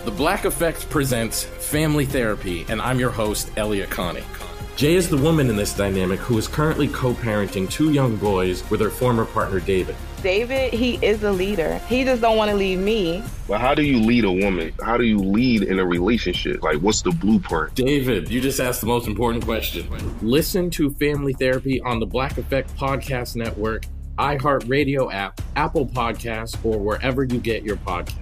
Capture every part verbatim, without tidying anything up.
The Black Effect presents Family Therapy, and I'm your host, Elliot Connie. Jay is the woman in this dynamic who is currently co-parenting two young boys with her former partner, David. David, he is a leader. He just don't want to leave me. But how do you lead a woman? How do you lead in a relationship? Like, what's the blueprint? David, you just asked the most important question. Listen to Family Therapy on the Black Effect Podcast Network, iHeartRadio app, Apple Podcasts, or wherever you get your podcasts.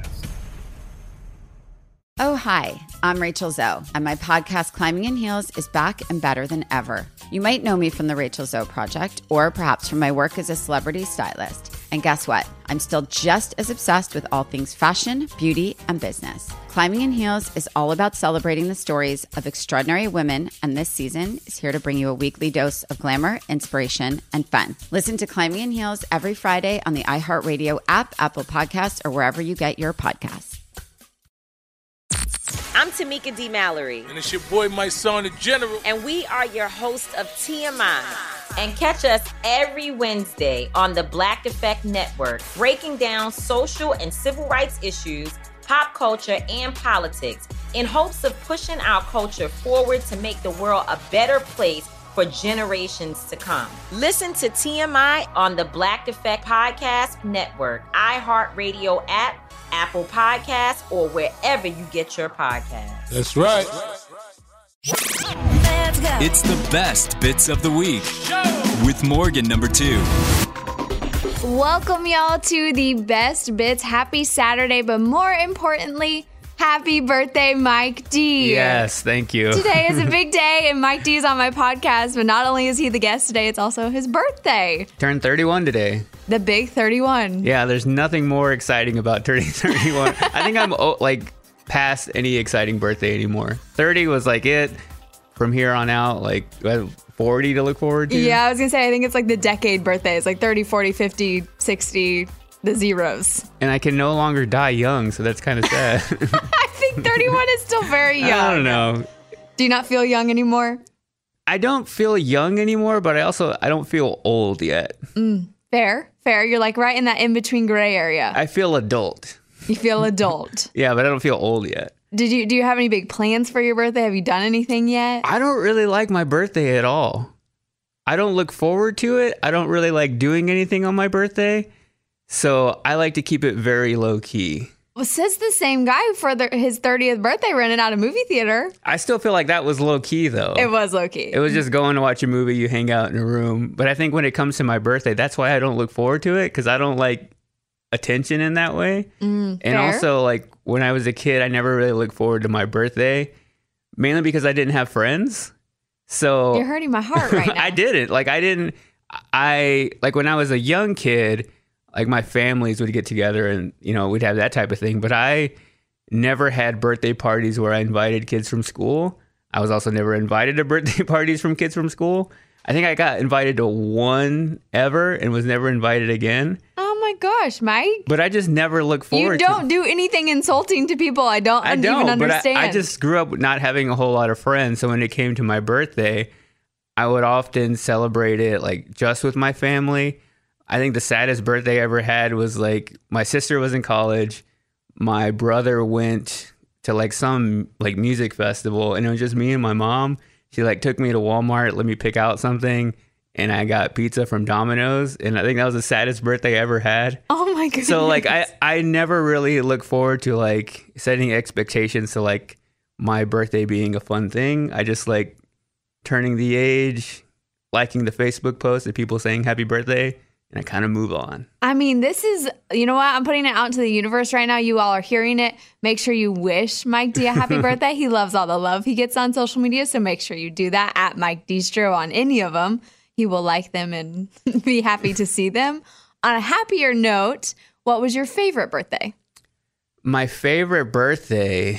Oh, hi, I'm Rachel Zoe, and my podcast, Climbing in Heels, is back and better than ever. You might know me from the Rachel Zoe Project, or perhaps from my work as a celebrity stylist. And guess what? I'm still just as obsessed with all things fashion, beauty, and business. Climbing in Heels is all about celebrating the stories of extraordinary women, and this season is here to bring you a weekly dose of glamour, inspiration, and fun. Listen to Climbing in Heels every Friday on the iHeartRadio app, Apple Podcasts, or wherever you get your podcasts. I'm Tamika D. Mallory. And it's your boy, my son, the General. And we are your hosts of T M I. And catch us every Wednesday on the Black Effect Network, breaking down social and civil rights issues, pop culture, and politics in hopes of pushing our culture forward to make the world a better place for generations to come. Listen to T M I on the Black Effect Podcast Network, iHeartRadio app, Apple Podcasts, or wherever you get your podcasts. That's right. It's the best bits of the week with Morgan number two. Welcome, y'all, to the best bits. Happy Saturday, but more importantly, happy birthday, Mike D. Yes, thank you. Today is a big day, and Mike D is on my podcast, but not only is he the guest today, it's also his birthday. Turned thirty-one today. The big thirty-one. Yeah, there's nothing more exciting about turning thirty-one. I think I'm oh, like past any exciting birthday anymore. thirty was like it. From here on out, like forty to look forward to. Yeah, I was going to say, I think it's like the decade birthdays, like thirty, forty, fifty, sixty, the zeros. And I can no longer die young, so that's kind of sad. I think thirty-one is still very young. I don't know. Do you not feel young anymore? I don't feel young anymore, but I also, I don't feel old yet. Mm, fair, fair. You're like right in that in-between gray area. I feel adult. You feel adult. Yeah, but I don't feel old yet. Did you, do you have any big plans for your birthday? Have you done anything yet? I don't really like my birthday at all. I don't look forward to it. I don't really like doing anything on my birthday. So I like to keep it very low key. Well, says the same guy for the, his thirtieth birthday rented out a movie theater. I still feel like that was low key, though. It was low key. It was just going to watch a movie, you hang out in a room. But I think when it comes to my birthday, that's why I don't look forward to it, because I don't like attention in that way. Mm, and fair. also, like, when I was a kid, I never really looked forward to my birthday, mainly because I didn't have friends. So you're hurting my heart right now. I didn't. Like, I didn't. I, like, when I was a young kid, like, my families would get together and, you know, we'd have that type of thing. But I never had birthday parties where I invited kids from school. I was also never invited to birthday parties from kids from school. I think I got invited to one ever and was never invited again. Oh my gosh, Mike. But I just never look forward to You don't do anything insulting to people. I don't, I don't even understand. But I, I just grew up not having a whole lot of friends. So when it came to my birthday, I would often celebrate it like just with my family. I think the saddest birthday I ever had was like my sister was in college. My brother went to like some like music festival and it was just me and my mom. She like took me to Walmart, let me pick out something, and I got pizza from Domino's, and I think that was the saddest birthday I ever had. Oh my goodness. So like I, I never really look forward to like setting expectations to like my birthday being a fun thing. I just like turning the age, liking the Facebook post of people saying happy birthday, and I kind of move on. I mean, this is, you know what? I'm putting it out into the universe right now. You all are hearing it. Make sure you wish Mike D a happy birthday. He loves all the love he gets on social media, so make sure you do that at Mike Distro on any of them. He will like them and be happy to see them. On a happier note, what was your favorite birthday? My favorite birthday,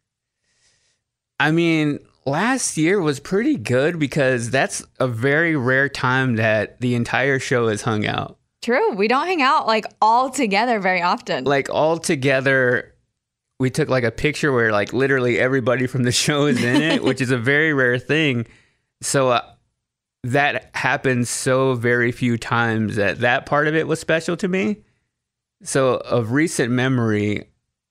I mean, last year was pretty good because that's a very rare time that the entire show is hung out. True. We don't hang out like all together very often. Like all together, we took like a picture where like literally everybody from the show is in it, which is a very rare thing. So uh, that happened so very few times that that part of it was special to me. So of recent memory,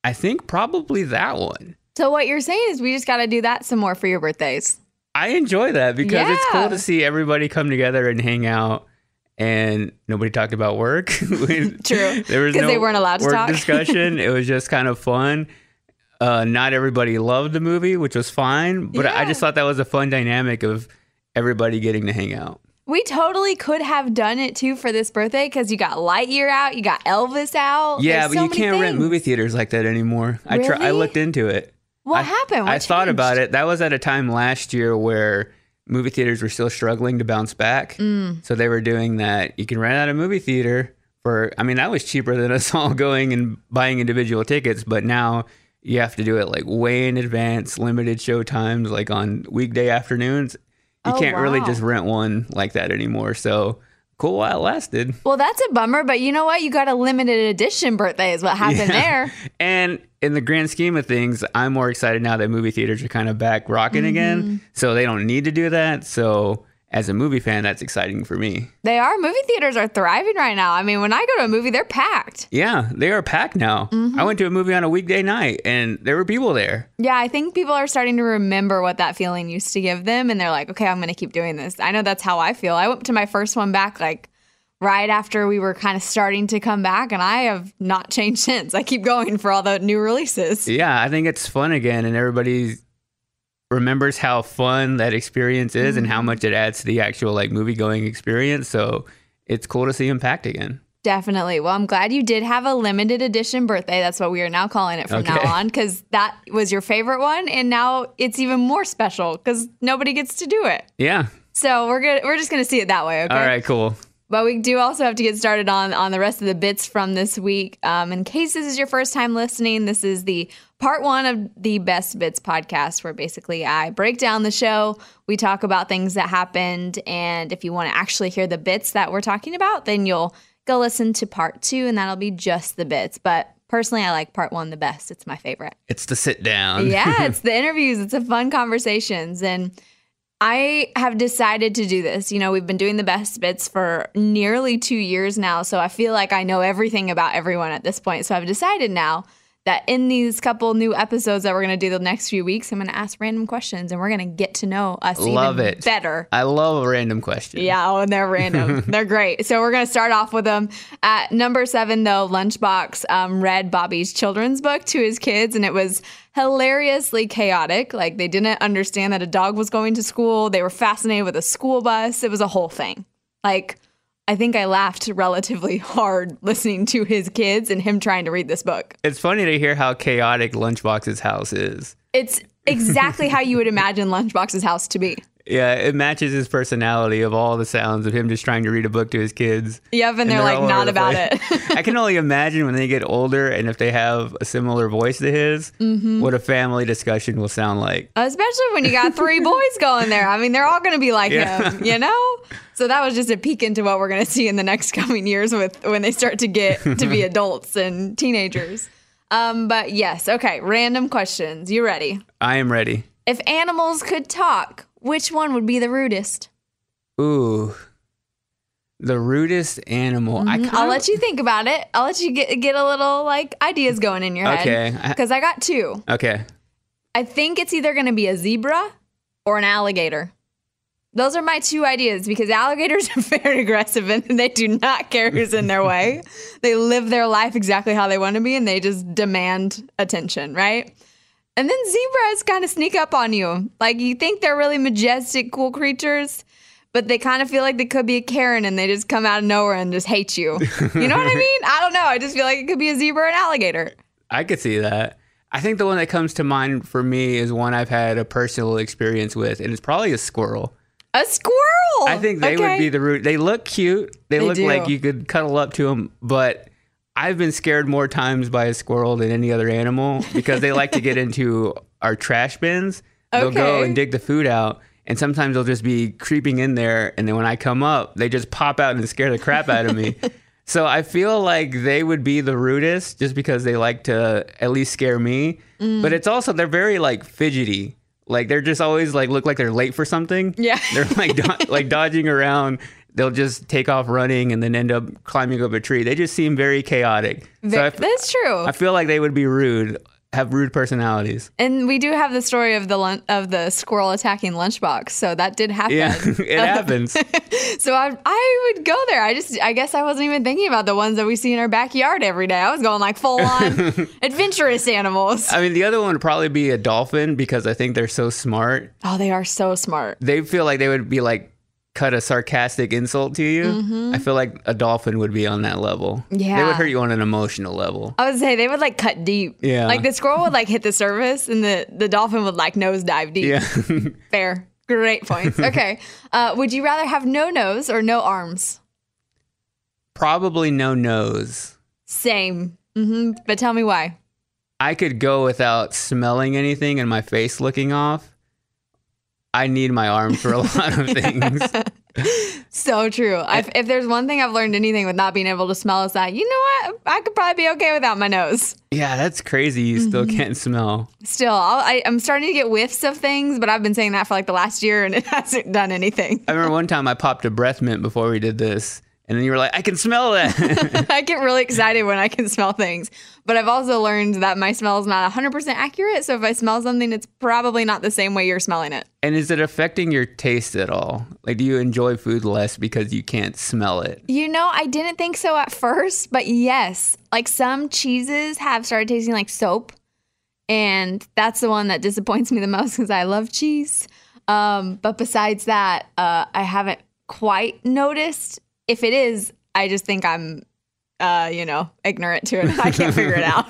I think probably that one. So what you're saying is we just got to do that some more for your birthdays. I enjoy that because Yeah. it's cool to see everybody come together and hang out. And nobody talked about work. We- True. There was 'Cause no they weren't allowed to work talk. discussion. It was just kind of fun. Uh, not everybody loved the movie, which was fine. But I Yeah. just thought that was a fun dynamic of everybody getting to hang out. We totally could have done it too for this birthday because you got Lightyear out, you got Elvis out. Yeah, There's but so you many can't rent things. movie theaters like that anymore. I try, I Really? looked into it. What I, happened? What I thought changed? about it. That was at a time last year where movie theaters were still struggling to bounce back. Mm. So they were doing that. You can rent out a movie theater for, I mean, that was cheaper than us all going and buying individual tickets. But now you have to do it like way in advance, limited show times, like on weekday afternoons. You Oh, can't really wow. just rent one like that anymore. So cool while it lasted. Well, that's a bummer, but you know what? You got a limited edition birthday is what happened Yeah. there. And in the grand scheme of things, I'm more excited now that movie theaters are kind of back rocking Mm-hmm. again. So they don't need to do that. So as a movie fan, that's exciting for me. They are. Movie theaters are thriving right now. I mean, when I go to a movie, they're packed. Yeah, they are packed now. Mm-hmm. I went to a movie on a weekday night and there were people there. Yeah, I think people are starting to remember what that feeling used to give them. And they're like, okay, I'm going to keep doing this. I know that's how I feel. I went to my first one back like right after we were kind of starting to come back. And I have not changed since. I keep going for all the new releases. Yeah, I think it's fun again and everybody remembers how fun that experience is and how Mm-hmm. much it adds to the actual like movie going experience. So it's cool to see them packed again. Definitely. Well, I'm glad you did have a limited edition birthday. That's what we are now calling it from Okay. now on because that was your favorite one. And now it's even more special because nobody gets to do it. Yeah. So we're good. We're just going to see it that way. Okay. All right, cool. But we do also have to get started on on the rest of the bits from this week. Um, in case this is your first time listening, this is the part one of the Best Bits podcast, where basically I break down the show. We talk about things that happened, and if you want to actually hear the bits that we're talking about, then you'll go listen to part two, and that'll be just the bits. But personally, I like part one the best. It's my favorite. It's the sit down. Yeah, it's the interviews. It's the fun conversations. And I have decided to do this. You know, we've been doing the best bits for nearly two years now. So I feel like I know everything about everyone at this point. So I've decided now that in these couple new episodes that we're going to do the next few weeks, I'm going to ask random questions and we're going to get to know us Love even it. better. I love a random question. Yeah, oh, and they're random. They're great. So we're going to start off with them. At number seven, though, Lunchbox um, read Bobby's children's book to his kids, and it was hilariously chaotic. Like, they didn't understand that a dog was going to school. They were fascinated with a school bus. It was a whole thing. Like, I think I laughed relatively hard listening to his kids and him trying to read this book. It's funny to hear how chaotic Lunchbox's house is. It's exactly how you would imagine Lunchbox's house to be. Yeah, it matches his personality of all the sounds of him just trying to read a book to his kids. Yep, and they're like, all over not the about place. it. I can only imagine when they get older and if they have a similar voice to his, Mm-hmm. what a family discussion will sound like. Especially when you got three boys going there. I mean, they're all going to be like Yeah. him, you know? So that was just a peek into what we're going to see in the next coming years with when they start to get to be adults and teenagers. Um, but yes, okay, random questions. You ready? I am ready. If animals could talk, which one would be the rudest? Ooh. The rudest animal. I kinda, I'll let you think about it. I'll let you get get a little like ideas going in your Okay. head. Because I got two. Okay. I think it's either going to be a zebra or an alligator. Those are my two ideas because alligators are very aggressive and they do not care who's in their way. They live their life exactly how they want to be and they just demand attention, right? And then zebras kind of sneak up on you. Like, you think they're really majestic, cool creatures, but they kind of feel like they could be a Karen and they just come out of nowhere and just hate you. You know what I mean? I don't know. I just feel like it could be a zebra or an alligator. I could see that. I think the one that comes to mind for me is one I've had a personal experience with, and it's probably a squirrel. A squirrel. I think they Okay. would be the root. They look cute. They, They look do. like you could cuddle up to them, but I've been scared more times by a squirrel than any other animal because they like to get into our trash bins. They'll go Okay. and dig the food out, and sometimes they'll just be creeping in there, and then when I come up, they just pop out and scare the crap out of me. So I feel like they would be the rudest just because they like to at least scare me. Mm. But it's also, they're very like fidgety. Like they're just always like look like they're late for something. Yeah. They're like do- like dodging around. they'll just take off running and then end up climbing up a tree. They just seem very chaotic. So I f- That's true. I feel like they would be rude, have rude personalities. And we do have the story of the lun- of the squirrel attacking Lunchbox, so that did happen. Yeah, it happens. So I I would go there. I just I guess I wasn't even thinking about the ones that we see in our backyard every day. I was going like full on adventurous animals. I mean, the other one would probably be a dolphin because I think they're so smart. Oh, they are so smart. They feel like they would be like cut a sarcastic insult to you. Mm-hmm. I feel like a dolphin would be on that level. Yeah. They would hurt you on an emotional level. I would say they would like cut deep. Yeah. Like the squirrel would like hit the surface and the, the dolphin would like nose dive deep. Yeah. Fair. Great points. Okay. Uh, would you rather have no nose or no arms? Probably no nose. Same. Mm-hmm. But tell me why. I could go without smelling anything and my face looking off. I need my arms for a lot of things. So true. I've, if there's one thing I've learned anything with not being able to smell is that, you know what? I could probably be okay without my nose. Yeah, that's crazy. You mm-hmm. still can't smell. Still, I'll, I, I'm starting to get whiffs of things, but I've been saying that for like the last year and it hasn't done anything. I remember one time I popped a breath mint before we did this. And then you were like, I can smell that. I get really excited when I can smell things. But I've also learned that my smell is not one hundred percent accurate. So if I smell something, it's probably not the same way you're smelling it. And is it affecting your taste at all? Like, do you enjoy food less because you can't smell it? You know, I didn't think so at first, but yes. Like some cheeses have started tasting like soap. And that's the one that disappoints me the most because I love cheese. Um, but besides that, uh, I haven't quite noticed. If it is, I just think I'm, uh, you know, ignorant to it. I can't figure it out.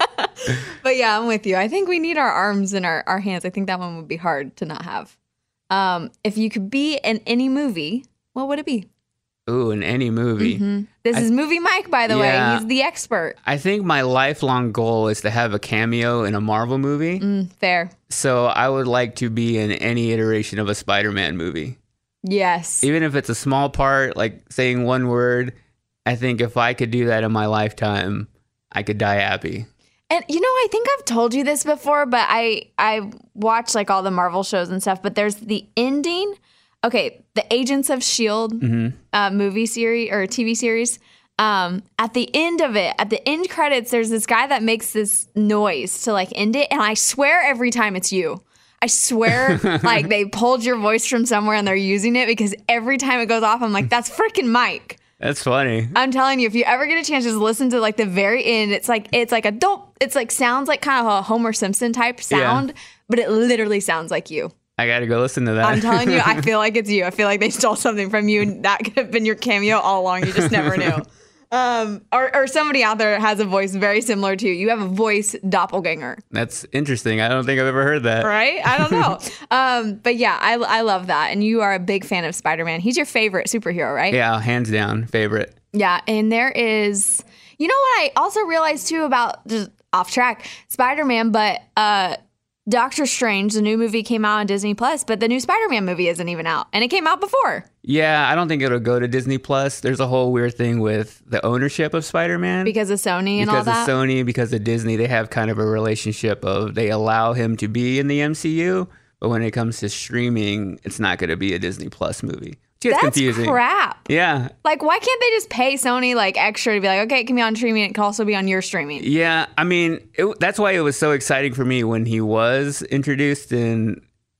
But yeah, I'm with you. I think we need our arms and our, our hands. I think that one would be hard to not have. Um, if you could be in any movie, what would it be? Ooh, in any movie. Mm-hmm. This I, is Movie Mike, by the yeah, way. He's the expert. I think my lifelong goal is to have a cameo in a Marvel movie. Mm, fair. So I would like to be in any iteration of a Spider-Man movie. Yes. Even if it's a small part, like saying one word, I think if I could do that in my lifetime, I could die happy. And, you know, I think I've told you this before, but I, I watch like all the Marvel shows and stuff, but there's the ending. Okay, the Agents of S H I E L D mm-hmm. uh, movie series or T V series. Um, at the end of it, at the end credits, there's this guy that makes this noise to like end it. And I swear every time it's you. I swear, like, they pulled your voice from somewhere and they're using it because every time it goes off, I'm like, that's freaking Mike. That's funny. I'm telling you, if you ever get a chance, just listen to, like, the very end. It's like, it's like a dope, it's like, sounds like kind of a Homer Simpson type sound, yeah. But it literally sounds like you. I got to go listen to that. I'm telling you, I feel like it's you. I feel like they stole something from you and that could have been your cameo all along. You just never knew. Um, or, or somebody out there has a voice very similar to you. You have a voice doppelganger. That's interesting. I don't think I've ever heard that. Right? I don't know. um, but yeah, I, I love that. And you are a big fan of Spider-Man. He's your favorite superhero, right? Yeah, hands down, favorite. Yeah, and there is, you know what I also realized too about, just off track, Spider-Man, but uh, Doctor Strange, the new movie came out on Disney Plus, but the new Spider-Man movie isn't even out, and it came out before. Yeah, I don't think it'll go to Disney Plus. There's a whole weird thing with the ownership of Spider-Man. Because of Sony and all that? Because of Sony, because of Disney, they have kind of a relationship of they allow him to be in the M C U, but when it comes to streaming, it's not going to be a Disney Plus movie. It's That's confusing. crap. Yeah. Like, why can't they just pay Sony like extra to be like, okay, it can be on streaming, it can also be on your streaming? Yeah, I mean, it, that's why it was so exciting for me when he was introduced in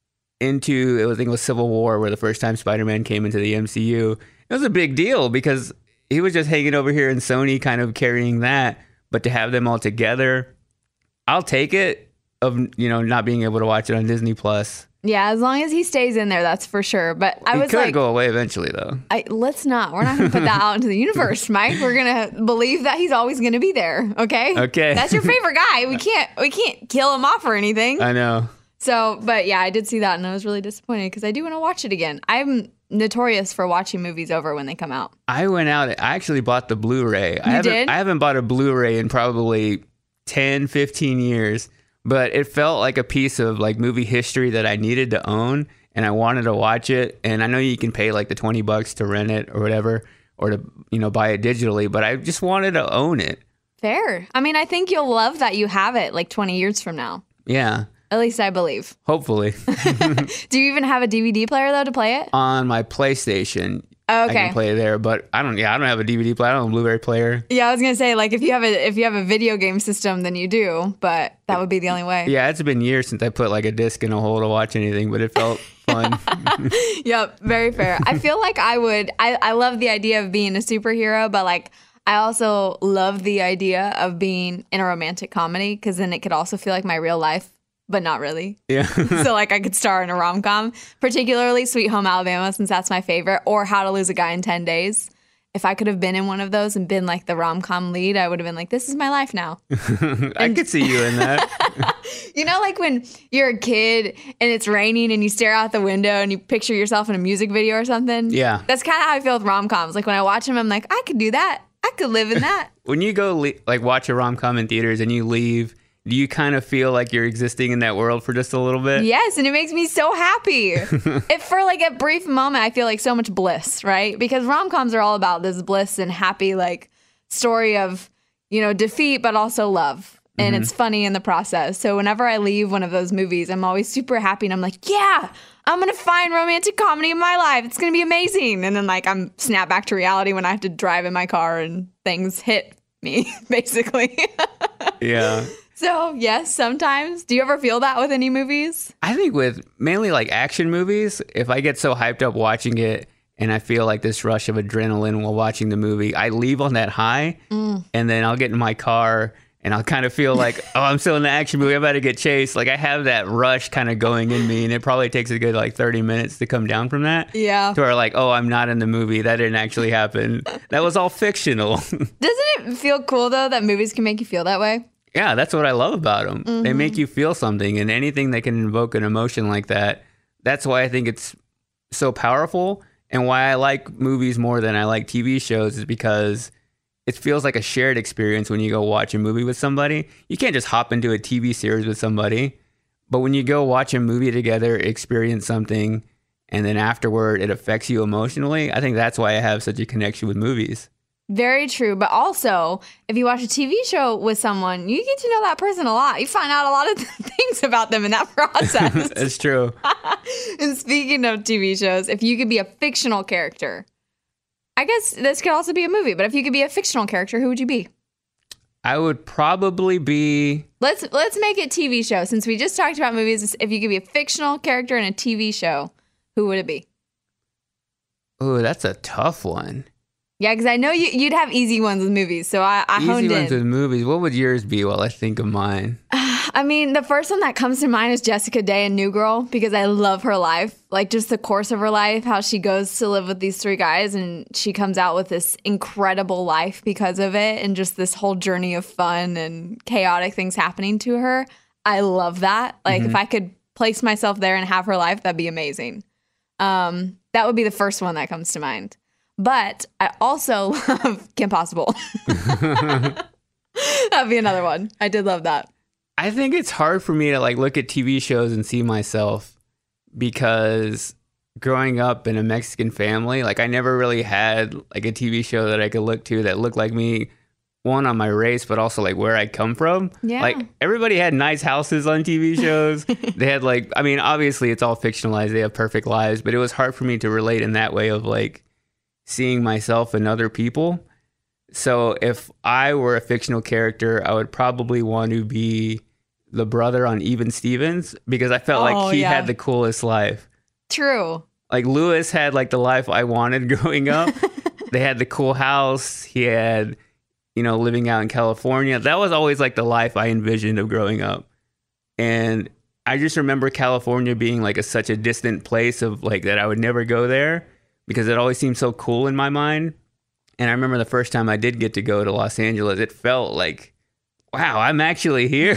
into, I think it was Civil War, where the first time Spider-Man came into the M C U. It was a big deal because he was just hanging over here and Sony kind of carrying that, but to have them all together, I'll take it of, you know, not being able to watch it on Disney Plus. Yeah, as long as he stays in there, that's for sure. But I he was could like, go away eventually, though. I, let's not. We're not going to put that out into the universe, Mike. We're going to believe that he's always going to be there. Okay. Okay. That's your favorite guy. We can't. We can't kill him off or anything. I know. So, but yeah, I did see that, and I was really disappointed because I do want to watch it again. I'm notorious for watching movies over when they come out. I went out. I actually bought the Blu-ray. You I haven't, did? I haven't bought a Blu-ray in probably ten, fifteen years. But it felt like a piece of like movie history that I needed to own, and I wanted to watch it. And I know you can pay like the twenty bucks to rent it or whatever, or to, you know, buy it digitally, but I just wanted to own it. Fair. I mean, I think you'll love that you have it like twenty years from now. Yeah. At least I believe. Hopefully. Do you even have a D V D player though to play it? On my PlayStation. Okay. I can play there, but I don't. Yeah, I don't have a D V D player. I don't have a Blu-ray player. Yeah, I was gonna say like if you have a if you have a video game system, then you do, but that would be the only way. Yeah, it's been years since I put like a disc in a hole to watch anything, but it felt fun. Yep, very fair. I feel like I would. I I love the idea of being a superhero, but like I also love the idea of being in a romantic comedy because then it could also feel like my real life. But not really. Yeah. So like I could star in a rom-com, particularly Sweet Home Alabama, since that's my favorite, or How to Lose a Guy in ten days. If I could have been in one of those and been like the rom-com lead, I would have been like, this is my life now. I and, could see you in that. You know, like when you're a kid and it's raining and you stare out the window and you picture yourself in a music video or something? Yeah. That's kind of how I feel with rom-coms. Like when I watch them, I'm like, I could do that. I could live in that. When you go le- like watch a rom-com in theaters and you leave, do you kind of feel like you're existing in that world for just a little bit? Yes, and it makes me so happy. If for like a brief moment, I feel like so much bliss, right? Because rom-coms are all about this bliss and happy like story of, you know, defeat, but also love. And mm-hmm. it's funny in the process. So whenever I leave one of those movies, I'm always super happy and I'm like, yeah, I'm going to find romantic comedy in my life. It's going to be amazing. And then like I'm snap back to reality when I have to drive in my car and things hit me, basically. Yeah. So, yes, sometimes. Do you ever feel that with any movies? I think with mainly like action movies, if I get so hyped up watching it and I feel like this rush of adrenaline while watching the movie, I leave on that high mm. and then I'll get in my car and I'll kind of feel like, oh, I'm still in the action movie. I'm about to get chased. Like I have that rush kind of going in me and it probably takes a good like thirty minutes to come down from that. Yeah. To where like, oh, I'm not in the movie. That didn't actually happen. That was all fictional. Doesn't it feel cool, though, that movies can make you feel that way? Yeah, that's what I love about them. Mm-hmm. They make you feel something, and anything that can invoke an emotion like that, that's why I think it's so powerful, and why I like movies more than I like T V shows is because it feels like a shared experience when you go watch a movie with somebody. You can't just hop into a T V series with somebody, but when you go watch a movie together, experience something, and then afterward it affects you emotionally, I think that's why I have such a connection with movies. Very true. But also, if you watch a T V show with someone, you get to know that person a lot. You find out a lot of things about them in that process. It's true. And speaking of T V shows, if you could be a fictional character, I guess this could also be a movie, but if you could be a fictional character, who would you be? I would probably be... Let's let's make it T V show. Since we just talked about movies, if you could be a fictional character in a T V show, who would it be? Oh, that's a tough one. Yeah, because I know you, you'd have easy ones with movies, so I, I easy honed in. Easy ones with movies. What would yours be while I think of mine? I mean, the first one that comes to mind is Jessica Day in New Girl, because I love her life. Like, just the course of her life, how she goes to live with these three guys, and she comes out with this incredible life because of it, and just this whole journey of fun and chaotic things happening to her. I love that. Like, mm-hmm. if I could place myself there and have her life, that'd be amazing. Um, that would be the first one that comes to mind. But I also love Kim Possible. That'd be another one. I did love that. I think it's hard for me to like look at T V shows and see myself because growing up in a Mexican family, like I never really had like a T V show that I could look to that looked like me, one on my race, but also like where I come from. Yeah. Like everybody had nice houses on T V shows. They had like, I mean, obviously it's all fictionalized. They have perfect lives, but it was hard for me to relate in that way of like seeing myself in other people. So if I were a fictional character, I would probably want to be the brother on Even Stevens because I felt oh, like he yeah. had the coolest life. True. Like Lewis had like the life I wanted growing up. They had the cool house. He had, you know, living out in California. That was always like the life I envisioned of growing up. And I just remember California being like a, such a distant place of like that I would never go there because it always seemed so cool in my mind. And I remember the first time I did get to go to Los Angeles, it felt like, wow, I'm actually here.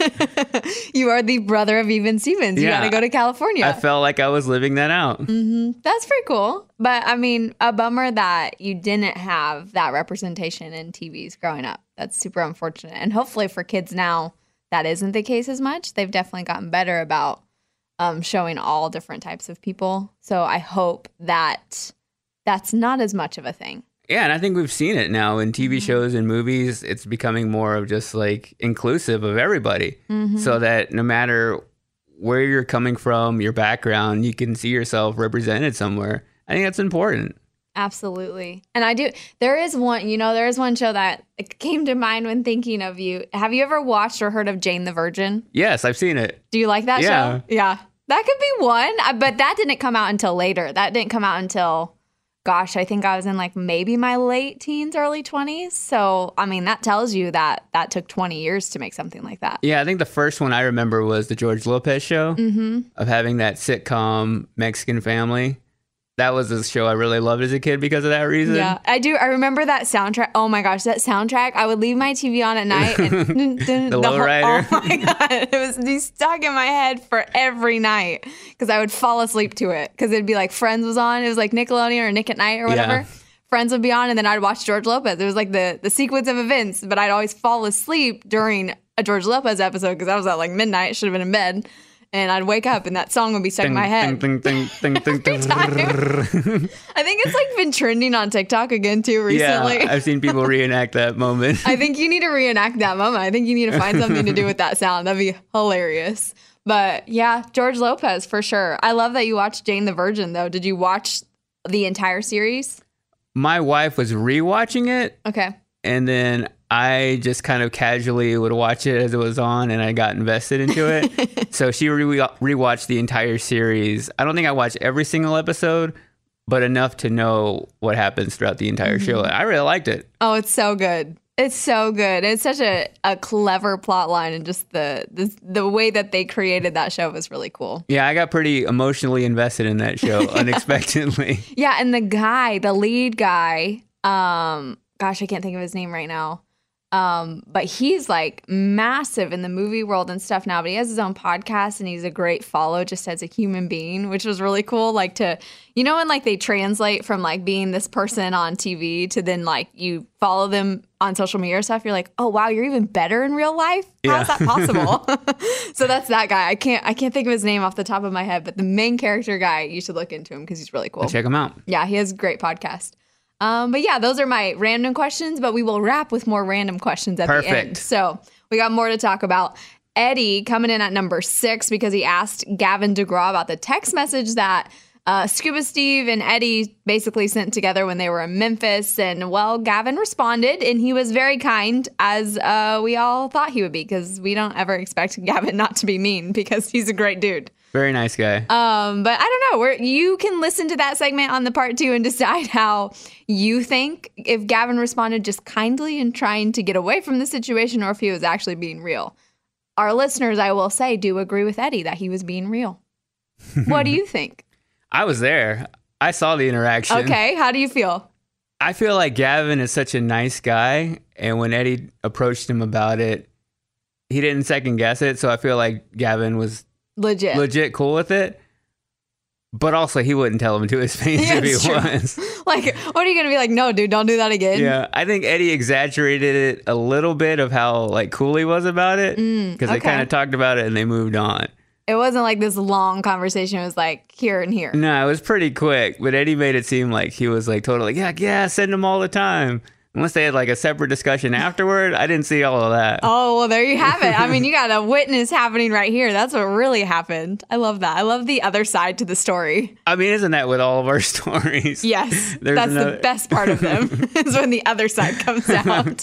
You are the brother of Even Stevens. You yeah, got to go to California. I felt like I was living that out. Mm-hmm. That's pretty cool. But I mean, a bummer that you didn't have that representation in T Vs growing up. That's super unfortunate. And hopefully for kids now, that isn't the case as much. They've definitely gotten better about um, showing all different types of people. So I hope that that's not as much of a thing. Yeah, and I think we've seen it now in T V mm-hmm. shows and movies. It's becoming more of just like inclusive of everybody mm-hmm. so that no matter where you're coming from, your background, you can see yourself represented somewhere. I think that's important. Absolutely. And I do. There is one, you know, there is one show that came to mind when thinking of you. Have you ever watched or heard of Jane the Virgin? Yes, I've seen it. Do you like that Yeah. show? Yeah. That could be one, uh, but that didn't come out until later. That didn't come out until, gosh, I think I was in like maybe my late teens, early twenties. So, I mean, that tells you that that took twenty years to make something like that. Yeah, I think the first one I remember was the George Lopez show, Mm-hmm. of having that sitcom Mexican family. That was a show I really loved as a kid because of that reason. Yeah, I do. I remember that soundtrack. Oh my gosh, that soundtrack. I would leave my T V on at night and The whole- Lowrider. Oh my God. It was be stuck in my head for every night because I would fall asleep to it because it'd be like Friends was on. It was like Nickelodeon or Nick at Night or whatever. Yeah. Friends would be on and then I'd watch George Lopez. It was like the, the sequence of events, but I'd always fall asleep during a George Lopez episode because I was at like midnight, should have been in bed. And I'd wake up and that song would be stuck in my head. Ding, ding, ding, ding, ding, ding. I think it's like been trending on TikTok again too recently. Yeah, I've seen people reenact that moment. I think you need to reenact that moment. I think you need to find something to do with that sound. That'd be hilarious. But yeah, George Lopez for sure. I love that you watched Jane the Virgin though. Did you watch the entire series? My wife was rewatching it, Okay. and then I just kind of casually would watch it as it was on, and I got invested into it. So she re- rewatched the entire series. I don't think I watched every single episode, but enough to know what happens throughout the entire show. I really liked it. Oh, it's so good. It's so good. It's such a, a clever plot line, and just the, the the way that they created that show was really cool. Yeah, I got pretty emotionally invested in that show unexpectedly. Yeah, and the guy, the lead guy, um, gosh, I can't think of his name right now. Um, but he's like massive in the movie world and stuff now, but he has his own podcast and he's a great follow just as a human being, which was really cool. Like to, you know, when like they translate from like being this person on T V to then like you follow them on social media or stuff, you're like, oh wow, you're even better in real life. How's Yeah. that possible? So that's that guy. I can't, I can't think of his name off the top of my head, but the main character guy, you should look into him because he's really cool. Check them out. Yeah, he has a great podcast. Um, but yeah, those are my random questions, but we will wrap with more random questions at Perfect. the end. So we got more to talk about. Eddie coming in at number six because he asked Gavin DeGraw about the text message that uh, Scuba Steve and Eddie basically sent together when they were in Memphis. And well, Gavin responded and he was very kind, as uh, we all thought he would be, because we don't ever expect Gavin not to be mean because he's a great dude. Very nice guy. Um, but I don't know. Where you can listen to that segment on the part two and decide how you think if Gavin responded just kindly and trying to get away from the situation, or if he was actually being real. Our listeners, I will say, do agree with Eddie that he was being real. What do you think? I was there. I saw the interaction. Okay, how do you feel? I feel like Gavin is such a nice guy, and when Eddie approached him about it, he didn't second guess it. So I feel like Gavin was Legit. legit cool with it. But also, he wouldn't tell him to his face Yeah, if he it's true. was. Like, what are you going to be like? No, dude, don't do that again. Yeah, I think Eddie exaggerated it a little bit of how like cool he was about it, because they okay. kind of talked about it and they moved on. It wasn't like this long conversation. It was like here and here. No, it was pretty quick, but Eddie made it seem like he was like totally, yeah, yeah, send him all the time. Unless they had like a separate discussion afterward, I didn't see all of that. Oh, well, there you have it. I mean, you got a witness happening right here. That's what really happened. I love that. I love the other side to the story. I mean, isn't that with all of our stories? Yes, There's that's another- the best part of them is when the other side comes out.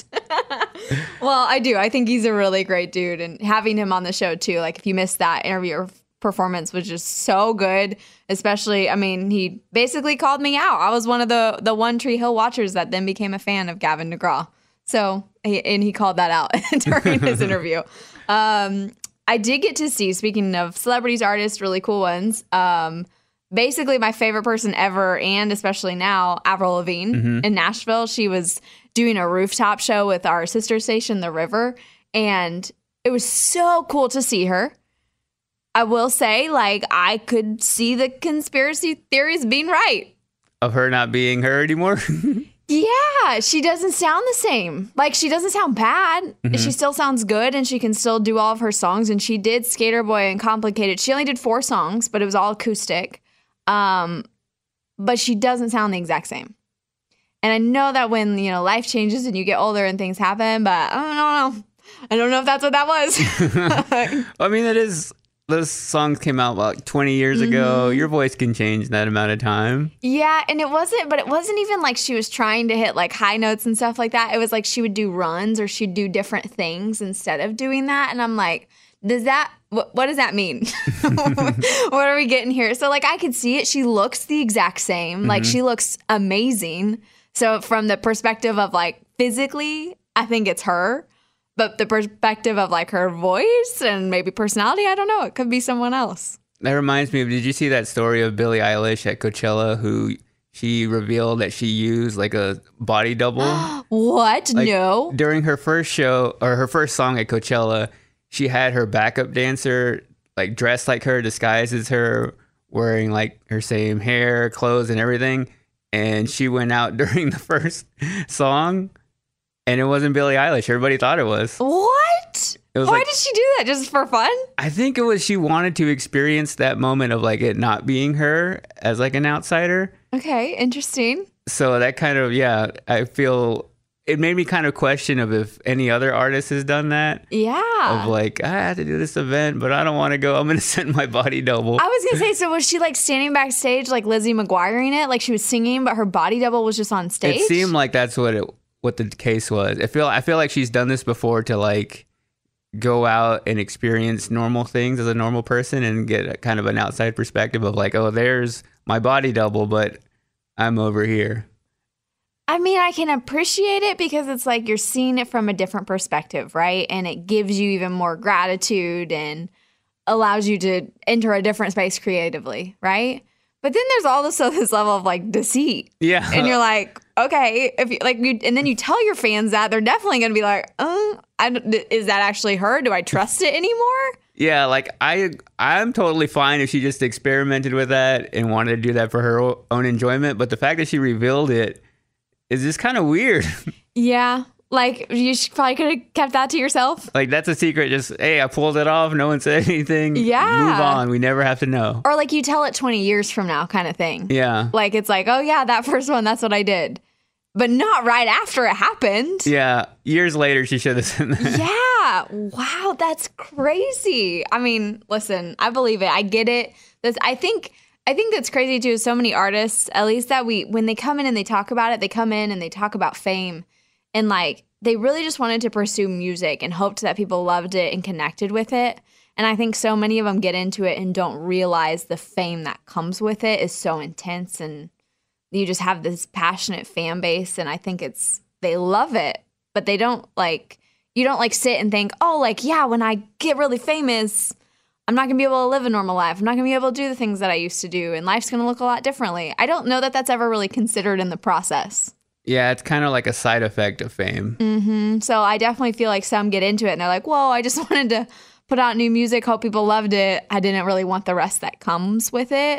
Well, I do. I think he's a really great dude, and having him on the show too. Like, if you missed that interview or performance, was just so good. Especially, I mean, he basically called me out. I was one of the the One Tree Hill watchers that then became a fan of Gavin DeGraw. So, he, and he called that out during his interview. Um, I did get to see, speaking of celebrities, artists, really cool ones. Um, basically, my favorite person ever, and especially now, Avril Lavigne Mm-hmm. in Nashville. She was doing a rooftop show with our sister station, The River, and it was so cool to see her. I will say, like, I could see the conspiracy theories being right. Of her not being her anymore? Yeah, she doesn't sound the same. Like, she doesn't sound bad. Mm-hmm. She still sounds good, and she can still do all of her songs. And she did Skater Boy and Complicated. She only did four songs, but it was all acoustic. Um, but she doesn't sound the exact same. And I know that when, you know, life changes and you get older and things happen, but I don't know. I don't know if that's what that was. I mean, it is those songs came out like twenty years mm-hmm. ago. Your voice can change in that amount of time. Yeah, and it wasn't, but it wasn't even like she was trying to hit like high notes and stuff like that. It was like she would do runs or she'd do different things instead of doing that. And I'm like, does that, what, what does that mean? What are we getting here? So like I could see it. She looks the exact same. Mm-hmm. Like she looks amazing. So from the perspective of like physically, I think it's her. But the perspective of like her voice and maybe personality, I don't know. It could be someone else. That reminds me of, did you see that story of Billie Eilish at Coachella who she revealed that she used like a body double? What? Like, no. During her first show or her first song at Coachella, she had her backup dancer like dressed like her, disguised as her, wearing like her same hair, clothes and everything. And she went out during the first song. And it wasn't Billie Eilish. Everybody thought it was. What? It was Why like, did she do that? Just for fun? I think it was she wanted to experience that moment of like it not being her as like an outsider. Okay, interesting. So that kind of, yeah, I feel it made me kind of question of if any other artist has done that. Yeah. Of like, I have to do this event, but I don't want to go. I'm going to send my body double. I was going to say, so was she like standing backstage like Lizzie McGuiring it? Like she was singing, but her body double was just on stage? It seemed like that's what it what the case was. I feel I feel like she's done this before to like go out and experience normal things as a normal person and get a, kind of an outside perspective of like, oh, there's my body double, but I'm over here. I mean, I can appreciate it because it's like you're seeing it from a different perspective, right? And it gives you even more gratitude and allows you to enter a different space creatively, right? But then there's also this level of like deceit. Yeah. And you're like, okay, if you, like, you, and then you tell your fans that, they're definitely going to be like, oh, I, is that actually her? Do I trust it anymore? Yeah, like I, I'm totally fine if she just experimented with that and wanted to do that for her own enjoyment. But the fact that she revealed it is just kind of weird. Yeah. Like, you probably could have kept that to yourself. Like, that's a secret. Just, hey, I pulled it off. No one said anything. Yeah. Move on. We never have to know. Or like you tell it twenty years from now kind of thing. Yeah. Like, it's like, oh, yeah, that first one, that's what I did. But not right after it happened. Yeah. Years later, she should have said that. Yeah. Wow, that's crazy. I mean, listen, I believe it. I get it. That's, I think... I think that's crazy too. So many artists, at least that we, when they come in and they talk about it, they come in and they talk about fame and like they really just wanted to pursue music and hoped that people loved it and connected with it. And I think so many of them get into it and don't realize the fame that comes with it is so intense and you just have this passionate fan base. And I think it's, they love it, but they don't like, you don't like sit and think, oh, like, yeah, when I get really famous, I'm not going to be able to live a normal life. I'm not going to be able to do the things that I used to do. And life's going to look a lot differently. I don't know that that's ever really considered in the process. Yeah, it's kind of like a side effect of fame. Mm-hmm. So I definitely feel like some get into it and they're like, whoa, I just wanted to put out new music, hope people loved it. I didn't really want the rest that comes with it.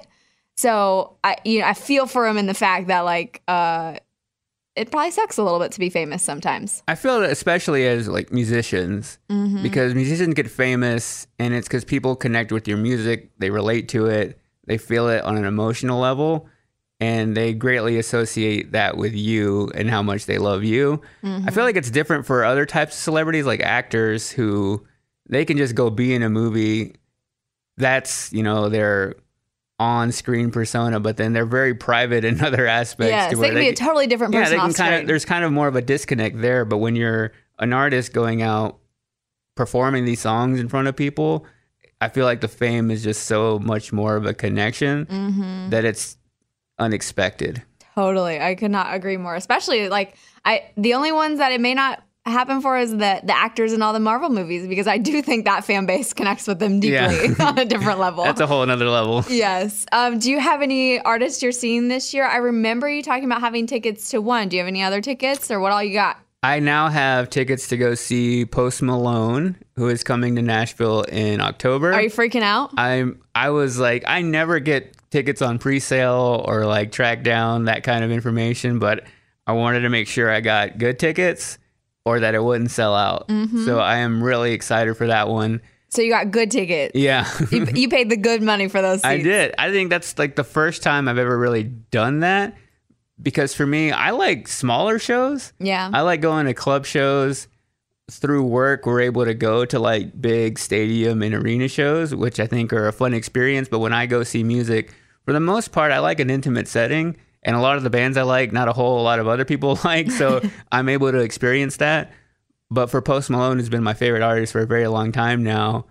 So I, you know, I feel for them in the fact that like, uh, it probably sucks a little bit to be famous sometimes. I feel that especially as like musicians, mm-hmm. because musicians get famous and it's because people connect with your music, they relate to it, they feel it on an emotional level, and they greatly associate that with you and how much they love you. Mm-hmm. I feel like it's different for other types of celebrities like actors who they can just go be in a movie. That's, you know, their on-screen persona, but then they're very private in other aspects. Yes, to they where can they be a totally different person. Yeah, they can off kind screen. of. There's kind of more of a disconnect there. But when you're an artist going out performing these songs in front of people, I feel like the fame is just so much more of a connection mm-hmm. that it's unexpected. Totally, I could not agree more. Especially like I, the only ones that it may not happen for is the the actors in all the Marvel movies, because I do think that fan base connects with them deeply yeah. on a different level. That's a whole another level. Yes. Um, do you have any artists you're seeing this year? I remember you talking about having tickets to one. Do you have any other tickets, or what all you got? I now have tickets to go see Post Malone, who is coming to Nashville in October. Are you freaking out? I'm. I was like, I never get tickets on pre-sale or like track down that kind of information, but I wanted to make sure I got good tickets, or that it wouldn't sell out. Mm-hmm. So I am really excited for that one. So you got good tickets. Yeah. you, you paid the good money for those seats. I did. I think that's like the first time I've ever really done that. Because for me, I like smaller shows. Yeah. I like going to club shows through work, we're able to go to like big stadium and arena shows, which I think are a fun experience. But when I go see music, for the most part, I like an intimate setting. And a lot of the bands I like, not a whole lot of other people like. So I'm able to experience that. But for Post Malone, who's been my favorite artist for a very long time now,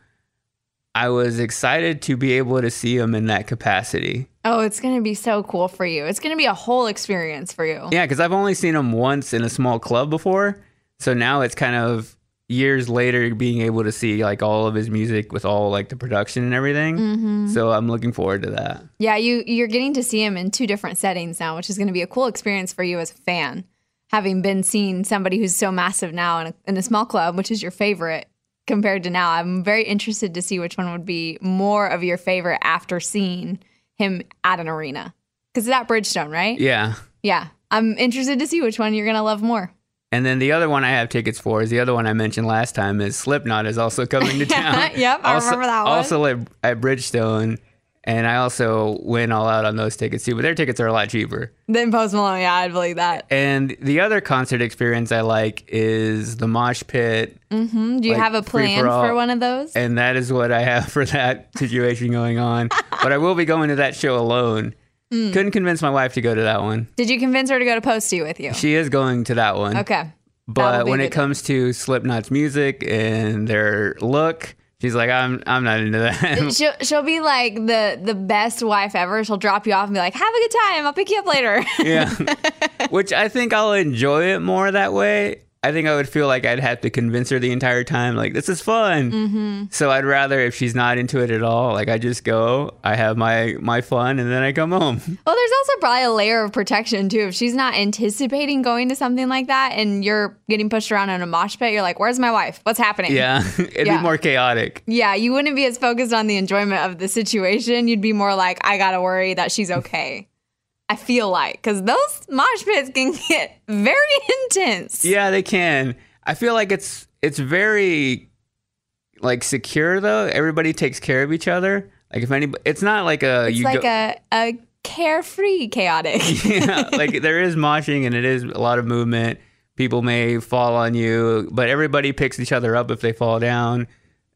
I was excited to be able to see him in that capacity. Oh, it's going to be so cool for you. It's going to be a whole experience for you. Yeah, because I've only seen him once in a small club before. So now it's kind of years later being able to see like all of his music with all like the production and everything. Mm-hmm. So I'm looking forward to that. Yeah, you, you're getting to see him in two different settings now, which is going to be a cool experience for you as a fan. Having been seeing somebody who's so massive now in a, in a small club, which is your favorite, compared to now. I'm very interested to see which one would be more of your favorite after seeing him at an arena. Because it's at Bridgestone, right? Yeah. Yeah. I'm interested to see which one you're going to love more. And then the other one I have tickets for is the other one I mentioned last time is Slipknot is also coming to town. Yep, I also, remember that one. Also at, at Bridgestone. And I also went all out on those tickets too, but their tickets are a lot cheaper. Then Post Malone, yeah, I'd believe that. And the other concert experience I like is the mosh pit. Mm-hmm. Do you like, have a plan for, for one of those? And that is what I have for that situation going on. But I will be going to that show alone. Mm. Couldn't convince my wife to go to that one. Did you convince her to go to Posty with you? She is going to that one. Okay. But when it comes to Slipknot's music and their look, she's like, I'm I'm not into that. She'll, she'll be like the, the best wife ever. She'll drop you off and be like, have a good time. I'll pick you up later. Yeah. Which I think I'll enjoy it more that way. I think I would feel like I'd have to convince her the entire time, like, this is fun. Mm-hmm. So I'd rather, if she's not into it at all, like, I just go, I have my, my fun, and then I come home. Well, there's also probably a layer of protection, too. If she's not anticipating going to something like that and you're getting pushed around in a mosh pit, you're like, where's my wife? What's happening? Yeah, it'd yeah. be more chaotic. Yeah, you wouldn't be as focused on the enjoyment of the situation. You'd be more like, I gotta worry that she's okay. I feel like, because those mosh pits can get very intense. Yeah, they can. I feel like it's it's very like secure though. Everybody takes care of each other. Like if anybody, it's not like a it's you like go, a a carefree chaotic. Yeah, like there is moshing and it is a lot of movement. People may fall on you, but everybody picks each other up if they fall down.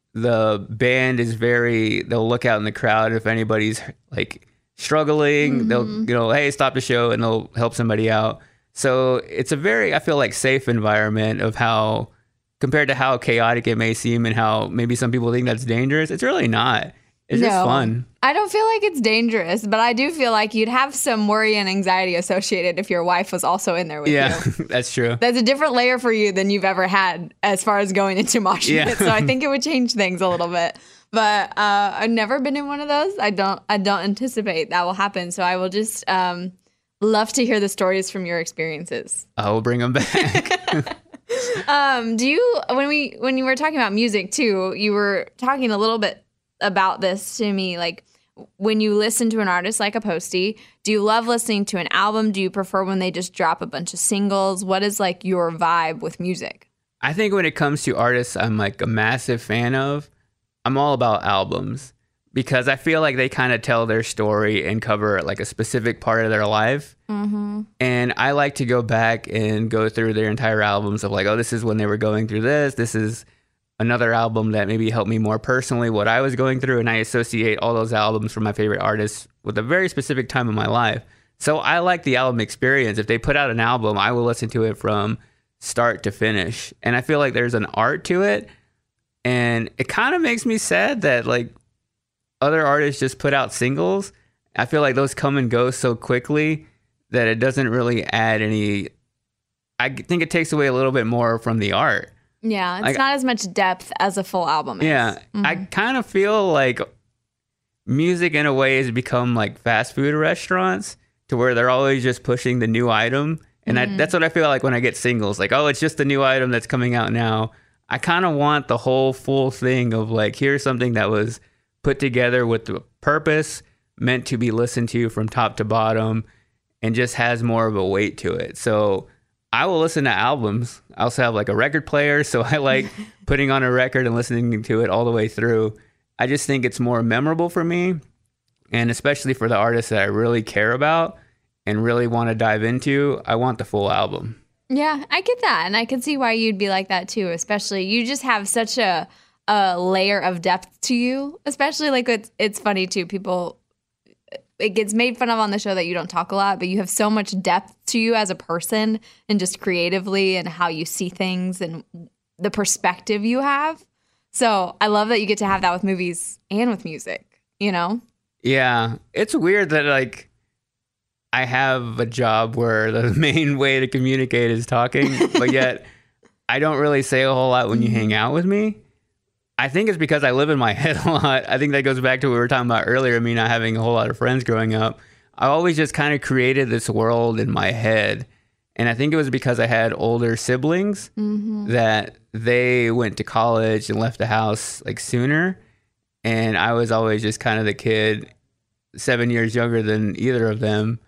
The band is very. They'll look out in the crowd if anybody's like struggling, mm-hmm. they'll, you know, hey, stop the show, and they'll help somebody out. So it's a very, I feel like, safe environment of how, compared to how chaotic it may seem and how maybe some people think that's dangerous, it's really not. It's no, just fun. I don't feel like it's dangerous, but I do feel like you'd have some worry and anxiety associated if your wife was also in there with yeah, you. Yeah, that's true. That's a different layer for you than you've ever had as far as going into mosh pits. Yeah. So I think it would change things a little bit. But uh, I've never been in one of those. I don't. I don't anticipate that will happen. So I will just um, love to hear the stories from your experiences. I will bring them back. um, do you when we when you were talking about music too? You were talking a little bit about this to me. Like when you listen to an artist like a Posty, do you love listening to an album? Do you prefer when they just drop a bunch of singles? What is like your vibe with music? I think when it comes to artists, I'm like a massive fan of. I'm all about albums because I feel like they kind of tell their story and cover like a specific part of their life. Mm-hmm. And I like to go back and go through their entire albums of like, oh, this is when they were going through this. This is another album that maybe helped me more personally, what I was going through. And I associate all those albums from my favorite artists with a very specific time in my life. So I like the album experience. If they put out an album, I will listen to it from start to finish. And I feel like there's an art to it. And it kind of makes me sad that like other artists just put out singles. I feel like those come and go so quickly that it doesn't really add any. I think it takes away a little bit more from the art. Yeah, it's like, not as much depth as a full album is. Yeah, mm-hmm. I kind of feel like music in a way has become like fast food restaurants to where they're always just pushing the new item. And mm-hmm. I, that's what I feel like when I get singles. Like, oh, it's just the new item that's coming out now. I kind of want the whole full thing of like, here's something that was put together with the purpose, meant to be listened to from top to bottom, and just has more of a weight to it. So I will listen to albums. I also have like a record player, so I like putting on a record and listening to it all the way through. I just think it's more memorable for me, and especially for the artists that I really care about and really want to dive into, I want the full album. Yeah, I get that. And I can see why you'd be like that too, especially you just have such a a layer of depth to you, especially like it's, it's funny too. People, it gets made fun of on the show that you don't talk a lot, but you have so much depth to you as a person and just creatively and how you see things and the perspective you have. So I love that you get to have that with movies and with music, you know? Yeah. It's weird that like I have a job where the main way to communicate is talking, but yet I don't really say a whole lot when you hang out with me. I think it's because I live in my head a lot. I think that goes back to what we were talking about earlier, me not having a whole lot of friends growing up. I always just kind of created this world in my head. And I think it was because I had older siblings mm-hmm. that they went to college and left the house like sooner. And I was always just kind of the kid, seven years younger than either of them,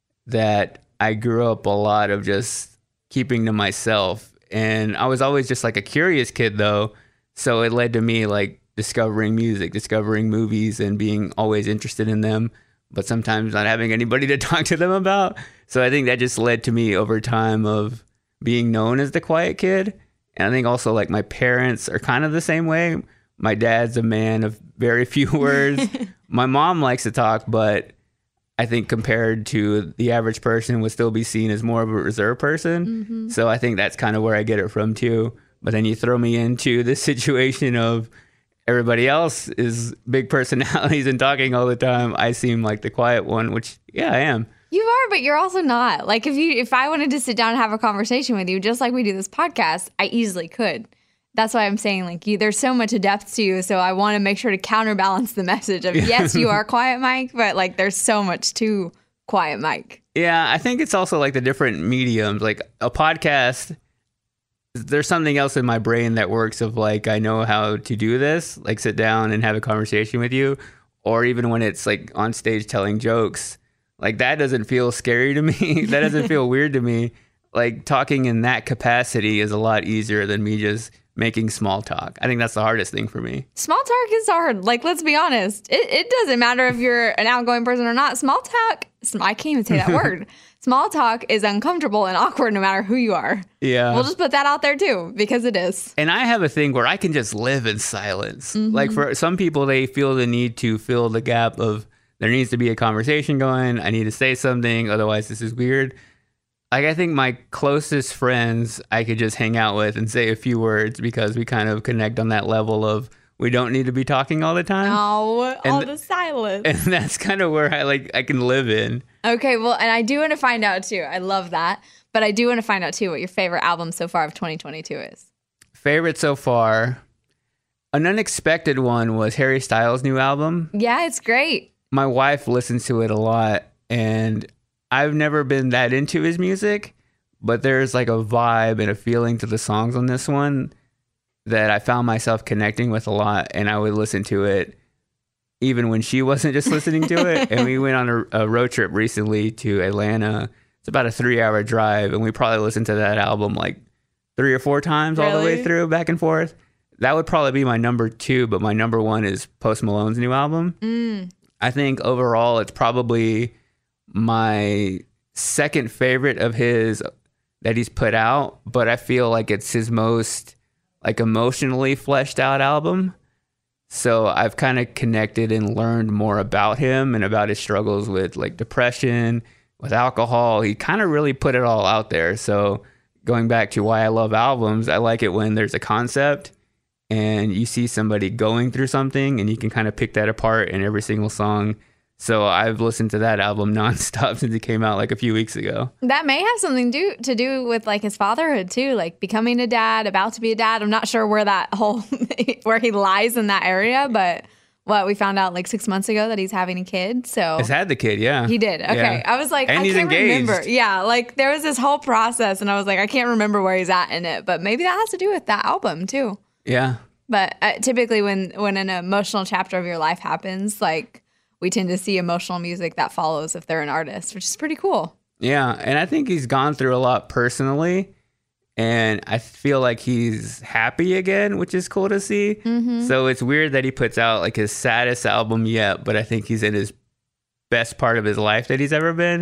that I grew up a lot of just keeping to myself. And I was always just like a curious kid though. So it led to me like discovering music, discovering movies and being always interested in them, but sometimes not having anybody to talk to them about. So I think that just led to me over time of being known as the quiet kid. And I think also like my parents are kind of the same way. My dad's a man of very few words. My mom likes to talk, but I think compared to the average person would still be seen as more of a reserved person. Mm-hmm. So I think that's kind of where I get it from too. But then you throw me into this situation of everybody else is big personalities and talking all the time. I seem like the quiet one, which, yeah, I am. You are, but you're also not. Like if you, if I wanted to sit down and have a conversation with you, just like we do this podcast, I easily could. That's why I'm saying like you, there's so much depth to you. So I want to make sure to counterbalance the message of, yes, you are quiet Mike, but like there's so much to quiet Mike. Yeah, I think it's also like the different mediums, like a podcast. There's something else in my brain that works of like, I know how to do this, like sit down and have a conversation with you. Or even when it's like on stage telling jokes, like that doesn't feel scary to me. That doesn't feel weird to me. Like talking in that capacity is a lot easier than me just making small talk. I think that's the hardest thing for me. Small talk is hard. Like, let's be honest. It, it doesn't matter if you're an outgoing person or not. Small talk, I can't even say that word. Small talk is uncomfortable and awkward no matter who you are. Yeah. We'll just put that out there too, because it is. And I have a thing where I can just live in silence. Mm-hmm. Like for some people, they feel the need to fill the gap of there needs to be a conversation going. I need to say something. Otherwise, this is weird. Like, I think my closest friends I could just hang out with and say a few words because we kind of connect on that level of we don't need to be talking all the time. Oh, and, all the silence. And that's kind of where I like I can live in. Okay, well, and I do want to find out too. I love that. But I do want to find out too what your favorite album so far of twenty twenty-two is. Favorite so far? An unexpected one was Harry Styles' new album. Yeah, it's great. My wife listens to it a lot, and I've never been that into his music, but there's like a vibe and a feeling to the songs on this one that I found myself connecting with a lot, and I would listen to it even when she wasn't just listening to it. And we went on a, a road trip recently to Atlanta. It's about a three-hour drive, and we probably listened to that album like three or four times really? all the way through, back and forth. That would probably be my number two, but my number one is Post Malone's new album. Mm. I think overall it's probably my second favorite of his that he's put out, but I feel like it's his most like emotionally fleshed out album. So I've kind of connected and learned more about him and about his struggles with like depression, with alcohol. He kind of really put it all out there. So going back to why I love albums, I like it when there's a concept and you see somebody going through something and you can kind of pick that apart in every single song. So I've listened to that album nonstop since it came out like a few weeks ago. That may have something do, to do with like his fatherhood too, like becoming a dad, about to be a dad. I'm not sure where that whole, where he lies in that area, but what we found out like six months ago that he's having a kid. So he's had the kid, yeah. He did. Okay. Yeah. I was like, and I he's can't engaged. remember. Yeah. Like there was this whole process and I was like, I can't remember where he's at in it, but maybe that has to do with that album too. Yeah. But uh, typically when, when an emotional chapter of your life happens, like, we tend to see emotional music that follows if they're an artist, which is pretty cool. Yeah, and I think he's gone through a lot personally, and I feel like he's happy again, which is cool to see. Mm-hmm. So it's weird that he puts out like his saddest album yet, but I think he's in his best part of his life that he's ever been.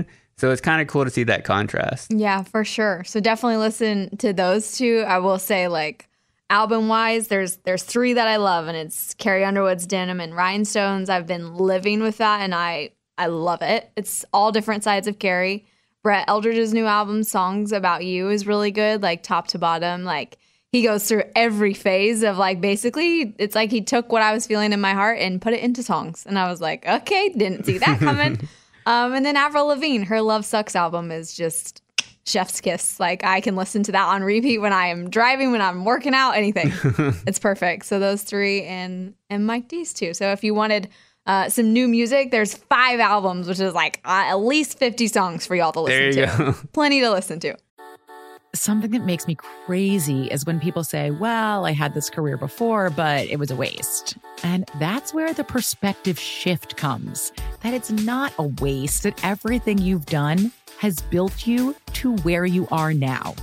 So it's kind of cool to see that contrast. Yeah, for sure. So definitely listen to those two. I will say, like, album-wise, there's there's three that I love, and it's Carrie Underwood's Denim and Rhinestones. I've been living with that, and I, I love it. It's all different sides of Carrie. Brett Eldredge's new album, Songs About You, is really good, like top to bottom. Like, he goes through every phase of, like, basically, it's like he took what I was feeling in my heart and put it into songs. And I was like, okay, didn't see that coming. Um, and then Avril Lavigne, her Love Sucks album is just chef's kiss. Like, I can listen to that on repeat when I am driving, when I'm working out, anything. It's perfect. So those three and and Mike D's too. So if you wanted uh, some new music, there's five albums, which is like uh, at least fifty songs for y'all to listen there you to. Go. Plenty to listen to. Something that makes me crazy is when people say, well, I had this career before, but it was a waste. And that's where the perspective shift comes, that it's not a waste, that everything you've done has built you to where you are now.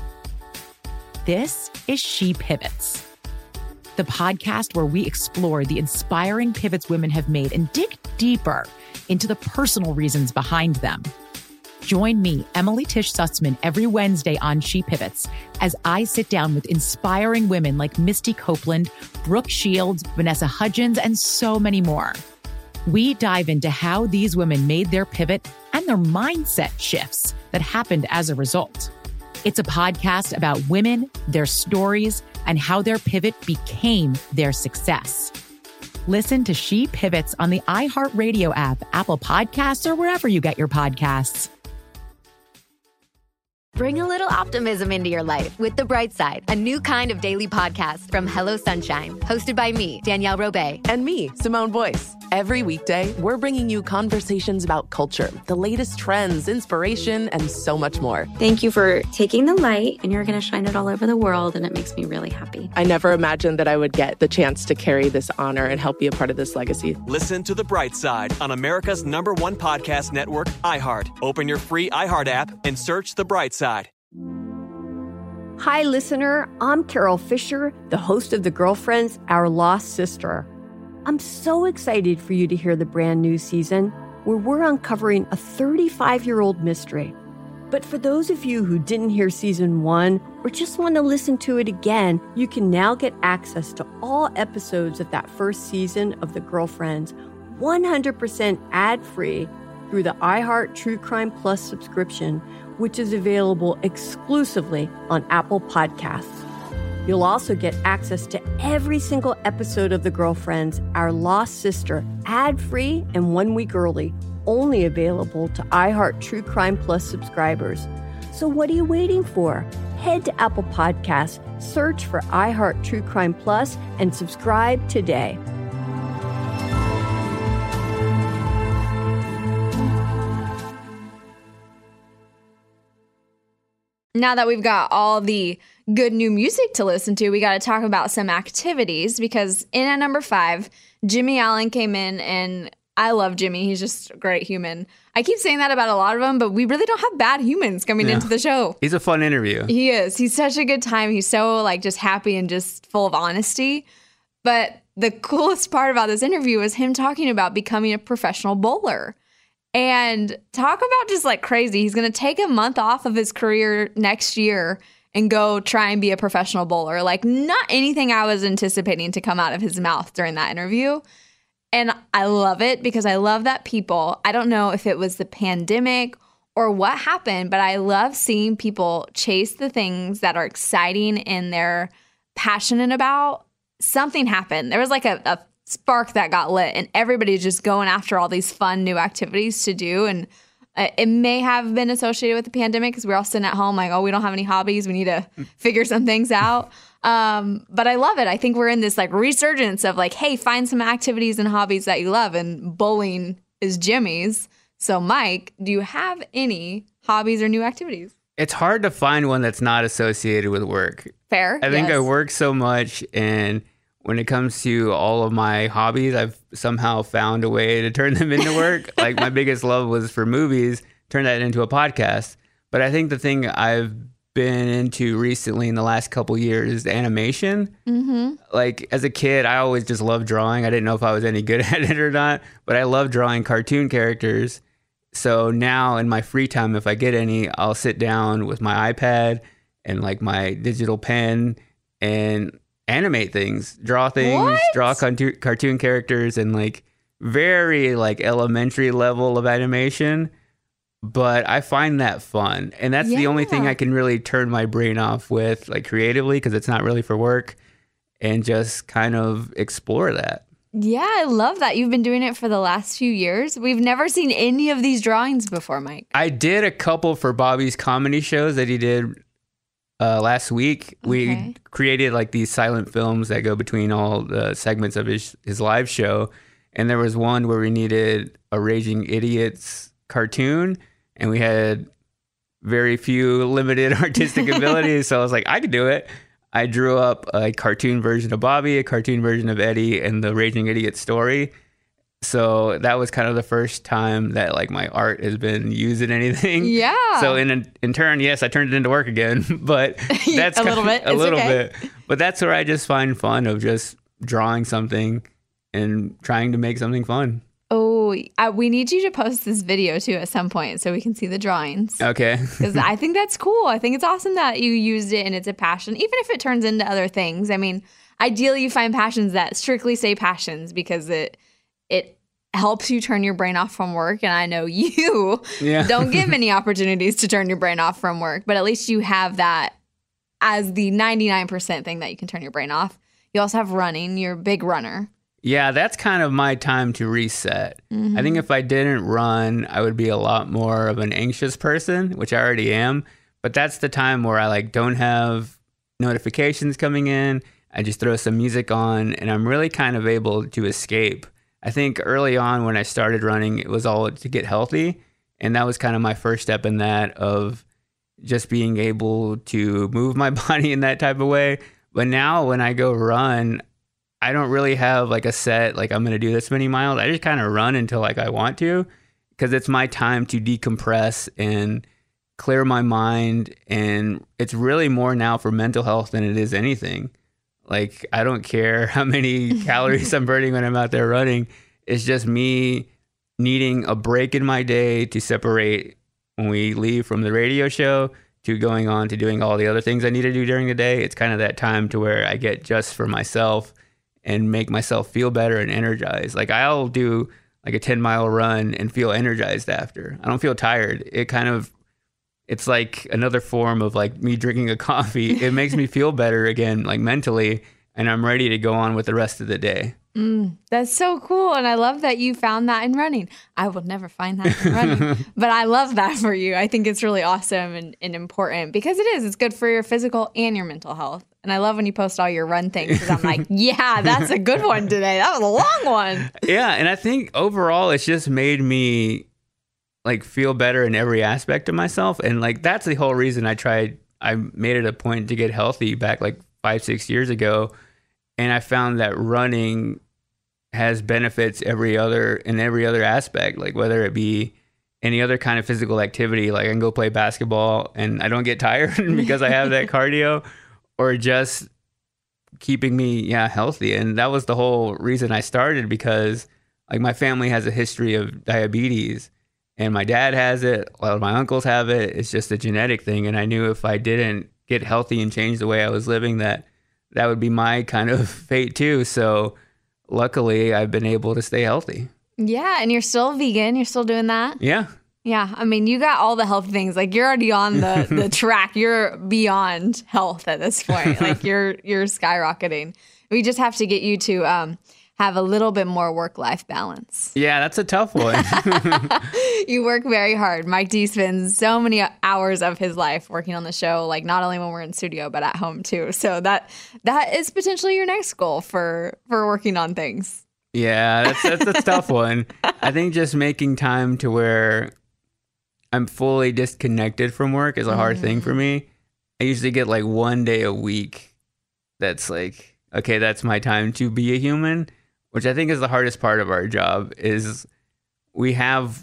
This is She Pivots, the podcast where we explore the inspiring pivots women have made and dig deeper into the personal reasons behind them. Join me, Emily Tish Sussman, every Wednesday on She Pivots as I sit down with inspiring women like Misty Copeland, Brooke Shields, Vanessa Hudgens, and so many more. We dive into how these women made their pivot and their mindset shifts that happened as a result. It's a podcast about women, their stories, and how their pivot became their success. Listen to She Pivots on the iHeartRadio app, Apple Podcasts, or wherever you get your podcasts. Bring a little optimism into your life with The Bright Side, a new kind of daily podcast from Hello Sunshine, hosted by me, Danielle Robay. And me, Simone Boyce. Every weekday, we're bringing you conversations about culture, the latest trends, inspiration, and so much more. Thank you for taking the light, and you're going to shine it all over the world, and it makes me really happy. I never imagined that I would get the chance to carry this honor and help be a part of this legacy. Listen to The Bright Side on America's number one podcast network, iHeart. Open your free iHeart app and search The Bright Side. Hi, listener. I'm Carol Fisher, the host of The Girlfriends, Our Lost Sister. I'm so excited for you to hear the brand new season where we're uncovering a thirty-five-year-old mystery. But for those of you who didn't hear season one or just want to listen to it again, you can now get access to all episodes of that first season of The Girlfriends one hundred percent ad-free through the iHeart True Crime Plus subscription, which is available exclusively on Apple Podcasts. You'll also get access to every single episode of The Girlfriends, Our Lost Sister, ad-free and one week early, only available to iHeart True Crime Plus subscribers. So what are you waiting for? Head to Apple Podcasts, search for iHeart True Crime Plus, and subscribe today. Now that we've got all the good new music to listen to, we got to talk about some activities, because in at number five, Jimmy Allen came in, and I love Jimmy. He's just a great human. I keep saying that about a lot of them, but we really don't have bad humans coming yeah. into the show. He's a fun interview. He is. He's such a good time. He's so like just happy and just full of honesty. But the coolest part about this interview was him talking about becoming a professional bowler. And talk about just like crazy. He's going to take a month off of his career next year and go try and be a professional bowler. Like, not anything I was anticipating to come out of his mouth during that interview. And I love it because I love that people, I don't know if it was the pandemic or what happened, but I love seeing people chase the things that are exciting and they're passionate about. Something happened. There was like a, a spark that got lit, and everybody's just going after all these fun new activities to do. And it may have been associated with the pandemic because we're all sitting at home like, oh, we don't have any hobbies. We need to figure some things out. Um, but I love it. I think we're in this like resurgence of like, hey, find some activities and hobbies that you love. And bowling is Jimmy's. So Mike, do you have any hobbies or new activities? It's hard to find one that's not associated with work. Fair. I think yes. I work so much, and when it comes to all of my hobbies, I've somehow found a way to turn them into work. Like my biggest love was for movies, turn that into a podcast. But I think the thing I've been into recently in the last couple years is animation. Mm-hmm. Like as a kid, I always just loved drawing. I didn't know if I was any good at it or not, but I loved drawing cartoon characters. So now in my free time, if I get any, I'll sit down with my iPad and like my digital pen and animate things, draw things, What? draw cartoon, cartoon characters, and like very like elementary level of animation. But I find that fun. And that's the only thing Yeah. I can really turn my brain off with, like creatively, because it's not really for work, and just kind of explore that. Yeah, I love that. You've been doing it for the last few years. We've never seen any of these drawings before, Mike. I did a couple for Bobby's comedy shows that he did uh, last week. Okay. We created like these silent films that go between all the segments of his, his live show. And there was one where we needed a Raging Idiots cartoon, and we had very few limited artistic abilities. So I was like, I could do it. I drew up a cartoon version of Bobby, a cartoon version of Eddie, and the Raging Idiot story. So that was kind of the first time that like my art has been used in anything. Yeah. So in in turn, yes, I turned it into work again, but that's A kind little bit. a It's little okay. bit. But that's where I just find fun of just drawing something and trying to make something fun. Oh, uh, we need you to post this video too at some point so we can see the drawings. Okay. Because I think that's cool. I think it's awesome that you used it and it's a passion, even if it turns into other things. I mean, ideally you find passions that strictly say passions because it it helps you turn your brain off from work. And I know you Yeah. don't give many opportunities to turn your brain off from work, but at least you have that as the ninety-nine percent thing that you can turn your brain off. You also have running. You're a big runner. Yeah, that's kind of my time to reset. Mhm. I think if I didn't run, I would be a lot more of an anxious person, which I already am. But that's the time where I like don't have notifications coming in. I just throw some music on and I'm really kind of able to escape. I think early on when I started running, it was all to get healthy. And that was kind of my first step in that, of just being able to move my body in that type of way. But now when I go run, I don't really have like a set, like I'm going to do this many miles. I just kind of run until like I want to, because it's my time to decompress and clear my mind. And it's really more now for mental health than it is anything. Like, I don't care how many calories I'm burning when I'm out there running. It's just me needing a break in my day to separate when we leave from the radio show to going on to doing all the other things I need to do during the day. It's kind of that time to where I get just for myself and make myself feel better and energized. Like, I'll do like a ten mile run and feel energized after. I don't feel tired. It kind of, it's like another form of like me drinking a coffee. It makes me feel better again, like mentally, and I'm ready to go on with the rest of the day. Mm, that's so cool. And I love that you found that in running. I will never find that in running, but I love that for you. I think it's really awesome and, and important because it is. It's good for your physical and your mental health. And I love when you post all your run things because I'm like, yeah, that's a good one today. That was a long one. Yeah. And I think overall, it's just made me like feel better in every aspect of myself. And like, that's the whole reason I tried, I made it a point to get healthy back like five, six years ago. And I found that running has benefits every other in every other aspect, like whether it be any other kind of physical activity, like I can go play basketball and I don't get tired because I have that cardio, or just keeping me, yeah, healthy. And that was the whole reason I started, because like my family has a history of diabetes and my dad has it. A lot of my uncles have it. It's just a genetic thing. And I knew if I didn't get healthy and change the way I was living, that that would be my kind of fate too. So luckily I've been able to stay healthy. Yeah. And you're still vegan. You're still doing that. Yeah. Yeah. I mean, you got all the health things. Like, you're already on the, the track. You're beyond health at this point. Like, you're, you're skyrocketing. We just have to get you to um, have a little bit more work-life balance. Yeah, that's a tough one. You work very hard. Mike D spends so many hours of his life working on the show, like not only when we're in studio, but at home too. So that that is potentially your next goal for, for working on things. Yeah, that's, that's a tough one. I think just making time to where I'm fully disconnected from work is a hard mm. thing for me. I usually get like one day a week that's like, okay, that's my time to be a human, which I think is the hardest part of our job. Is we have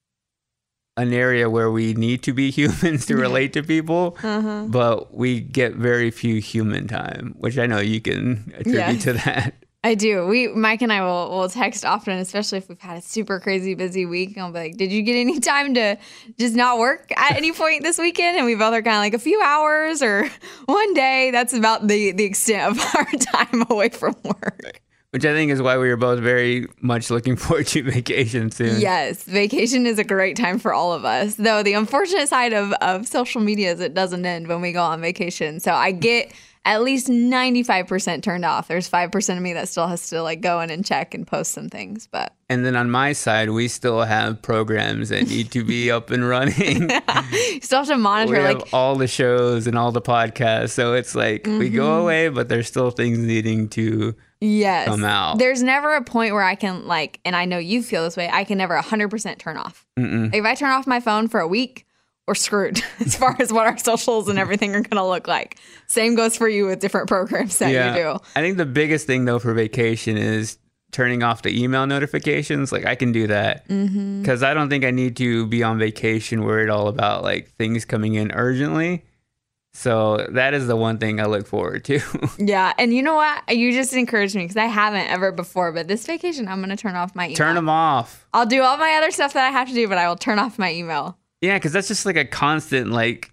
an area where we need to be humans to relate to people, uh-huh. but we get very few human time, which I know you can attribute yes. to that. I do. We Mike and I will will text often, especially if we've had a super crazy busy week. And I'll be like, "Did you get any time to just not work at any point this weekend?" And we both are kind of like a few hours or one day. That's about the the extent of our time away from work. Which I think is why we were both very much looking forward to vacation soon. Yes, vacation is a great time for all of us. Though the unfortunate side of, of social media is it doesn't end when we go on vacation. So I get at least ninety-five percent turned off. There's five percent of me that still has to like go in and check and post some things. But And then on my side, we still have programs that need to be up and running. You still have to monitor. We like have all the shows and all the podcasts. So it's like mm-hmm. we go away, but there's still things needing to yes. come out. There's never a point where I can like, and I know you feel this way, I can never one hundred percent turn off. Mm-mm. Like if I turn off my phone for a week, we're screwed as far as what our socials and everything are going to look like. Same goes for you with different programs that yeah. you do. I think the biggest thing, though, for vacation is turning off the email notifications. Like, I can do that because mm-hmm. I don't think I need to be on vacation worried all about, like, things coming in urgently. So that is the one thing I look forward to. Yeah. And you know what? You just encouraged me because I haven't ever before. But this vacation, I'm going to turn off my email. Turn them off. I'll do all my other stuff that I have to do, but I will turn off my email. Yeah, because that's just like a constant, like,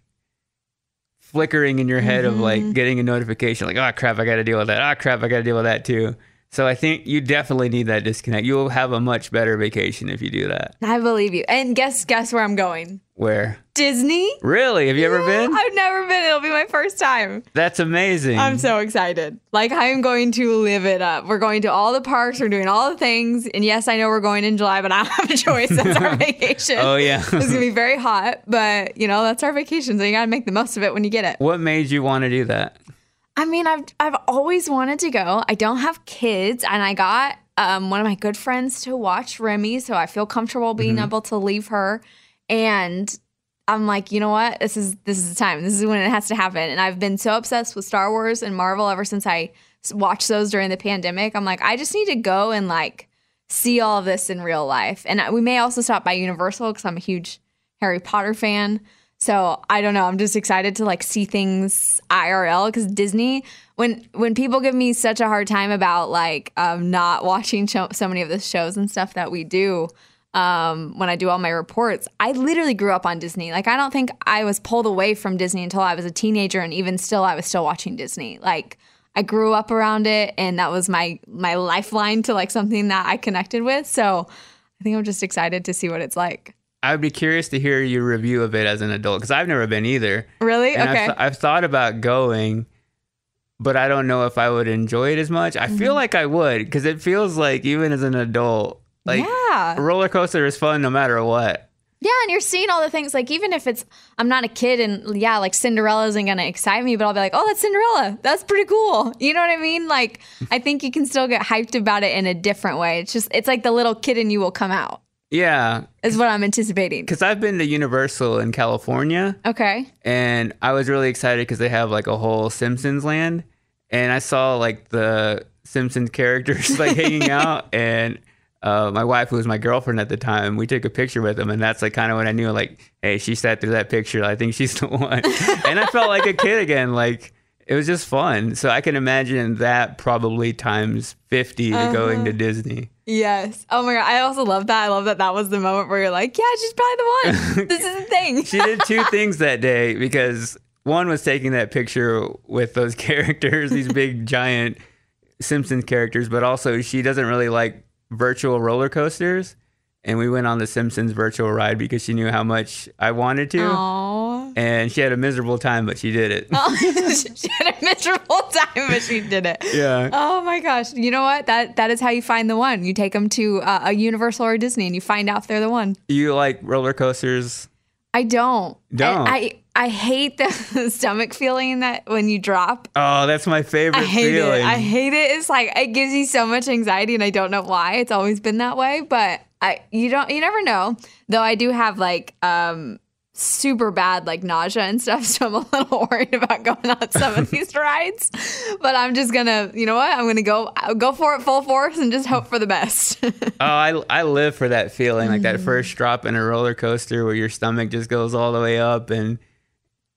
flickering in your head mm-hmm. of, like, getting a notification. Like, oh, crap, I got to deal with that. Oh, crap, I got to deal with that, too. So I think you definitely need that disconnect. You'll have a much better vacation if you do that. I believe you. And guess guess where I'm going? Where? Disney. Really? Have you yeah, ever been? I've never been. It'll be my first time. That's amazing. I'm so excited. Like, I'm going to live it up. We're going to all the parks. We're doing all the things. And yes, I know we're going in July, but I don't have a choice. That's our vacation. Oh, yeah. It's going to be very hot, but, you know, that's our vacation. So you got to make the most of it when you get it. What made you want to do that? I mean, I've I've always wanted to go. I don't have kids, and I got um, one of my good friends to watch Remy, so I feel comfortable being mm-hmm. able to leave her. And I'm like, you know what? This is this is the time. This is when it has to happen. And I've been so obsessed with Star Wars and Marvel ever since I watched those during the pandemic. I'm like, I just need to go and like see all of this in real life. And we may also stop by Universal because I'm a huge Harry Potter fan. So I don't know. I'm just excited to like see things I R L because Disney, when when people give me such a hard time about like um, not watching cho- so many of the shows and stuff that we do um, when I do all my reports, I literally grew up on Disney. Like I don't think I was pulled away from Disney until I was a teenager, and even still, I was still watching Disney. Like I grew up around it, and that was my my lifeline to like something that I connected with. So I think I'm just excited to see what it's like. I would be curious to hear your review of it as an adult because I've never been either. Really? And okay. I've, th- I've thought about going, but I don't know if I would enjoy it as much. I mm-hmm. feel like I would because it feels like even as an adult, like yeah. a roller coaster is fun no matter what. Yeah, and you're seeing all the things, like even if it's, I'm not a kid and yeah, like Cinderella isn't going to excite me, but I'll be like, oh, that's Cinderella. That's pretty cool. You know what I mean? Like, I think you can still get hyped about it in a different way. It's just, it's like the little kid in you will come out. Yeah. Is what I'm anticipating. Because I've been to Universal in California. Okay. And I was really excited because they have like a whole Simpsons land. And I saw like the Simpsons characters like hanging out. And uh, my wife, who was my girlfriend at the time, we took a picture with them. And that's like kind of when I knew like, hey, she sat through that picture. I think she's the one. And I felt like a kid again. Like it was just fun. So I can imagine that probably times fifty to uh-huh. going to Disney. Yes. Oh my God. I also love that. I love that that was the moment where you're like, yeah, she's probably the one. This is the thing. She did two things that day because one was taking that picture with those characters, these big giant Simpsons characters, but also she doesn't really like virtual roller coasters. And we went on the Simpsons virtual ride because she knew how much I wanted to. Aww. And she had a miserable time, but she did it. Oh, she had a miserable time, but she did it. Yeah. Oh my gosh. You know what? That That is how you find the one. You take them to uh, a Universal or Disney and you find out if they're the one. You like roller coasters? I don't. Don't? I, I, I hate the stomach feeling that when you drop. Oh, that's my favorite I hate feeling. it. I hate it. It's like, it gives you so much anxiety and I don't know why. It's always been that way, but I, you don't, you never know. Though I do have like, um, super bad like nausea and stuff, so I'm a little worried about going on some of these rides. But I'm just gonna, you know what? I'm gonna go go for it full force and just hope for the best. Oh, I I live for that feeling, like that first drop in a roller coaster where your stomach just goes all the way up, and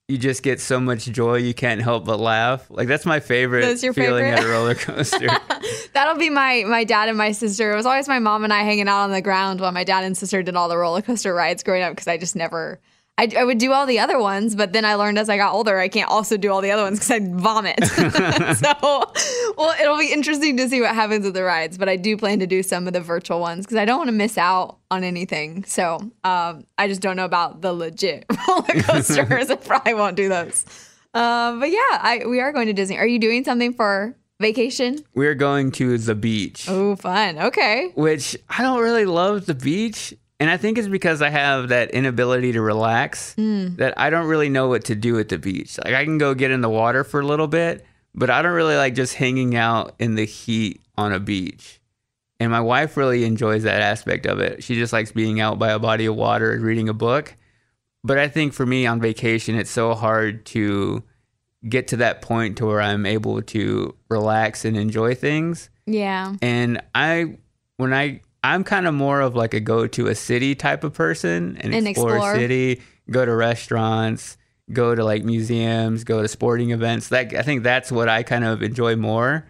you just get so much joy you can't help but laugh. Like that's my favorite That's your feeling favorite? at a roller coaster. That'll be my my dad and my sister. It was always my mom and I hanging out on the ground while my dad and sister did all the roller coaster rides growing up because I just never. I, I would do all the other ones, but then I learned as I got older I can't also do all the other ones because I'd vomit. So, well, it'll be interesting to see what happens with the rides, but I do plan to do some of the virtual ones because I don't want to miss out on anything. So um, I just don't know about the legit roller coasters. I probably won't do those. Uh, but yeah, I, we are going to Disney. Are you doing something for vacation? We're going to the beach. Oh, fun. Okay. Which I don't really love the beach. And I think it's because I have that inability to relax Mm. that I don't really know what to do at the beach. Like I can go get in the water for a little bit, but I don't really like just hanging out in the heat on a beach. And my wife really enjoys that aspect of it. She just likes being out by a body of water and reading a book. But I think for me on vacation, it's so hard to get to that point to where I'm able to relax and enjoy things. Yeah. And I, when I, I'm kind of more of like a go to a city type of person and, And explore, explore. a city, go to restaurants, go to like museums, go to sporting events. Like I think that's what I kind of enjoy more.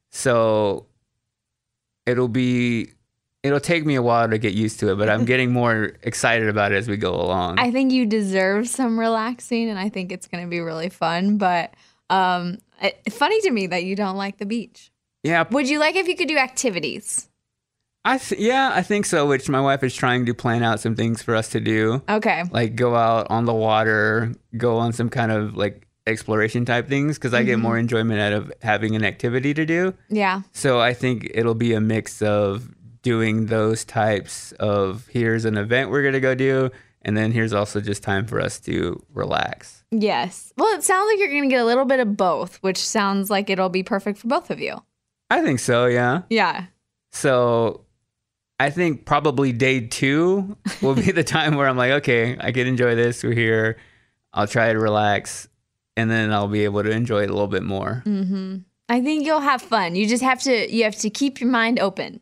So it'll be, it'll take me a while to get used to it, but I'm getting more excited about it as we go along. I think you deserve some relaxing, and I think it's going to be really fun. But um, it, funny to me that you don't like the beach. Yeah. Would you like if you could do activities? I th- yeah, I think so, which my wife is trying to plan out some things for us to do. Okay. Like go out on the water, go on some kind of like exploration type things because I get Mhm. more enjoyment out of having an activity to do. Yeah. So I think it'll be a mix of doing those types of here's an event we're going to go do, and then here's also just time for us to relax. Yes. Well, it sounds like you're going to get a little bit of both, which sounds like it'll be perfect for both of you. I think so, yeah. Yeah. So I think probably day two will be the time where I'm like, okay, I can enjoy this. We're here. I'll try to relax, and then I'll be able to enjoy it a little bit more. Mm-hmm. I think you'll have fun. You just have to, you have to keep your mind open.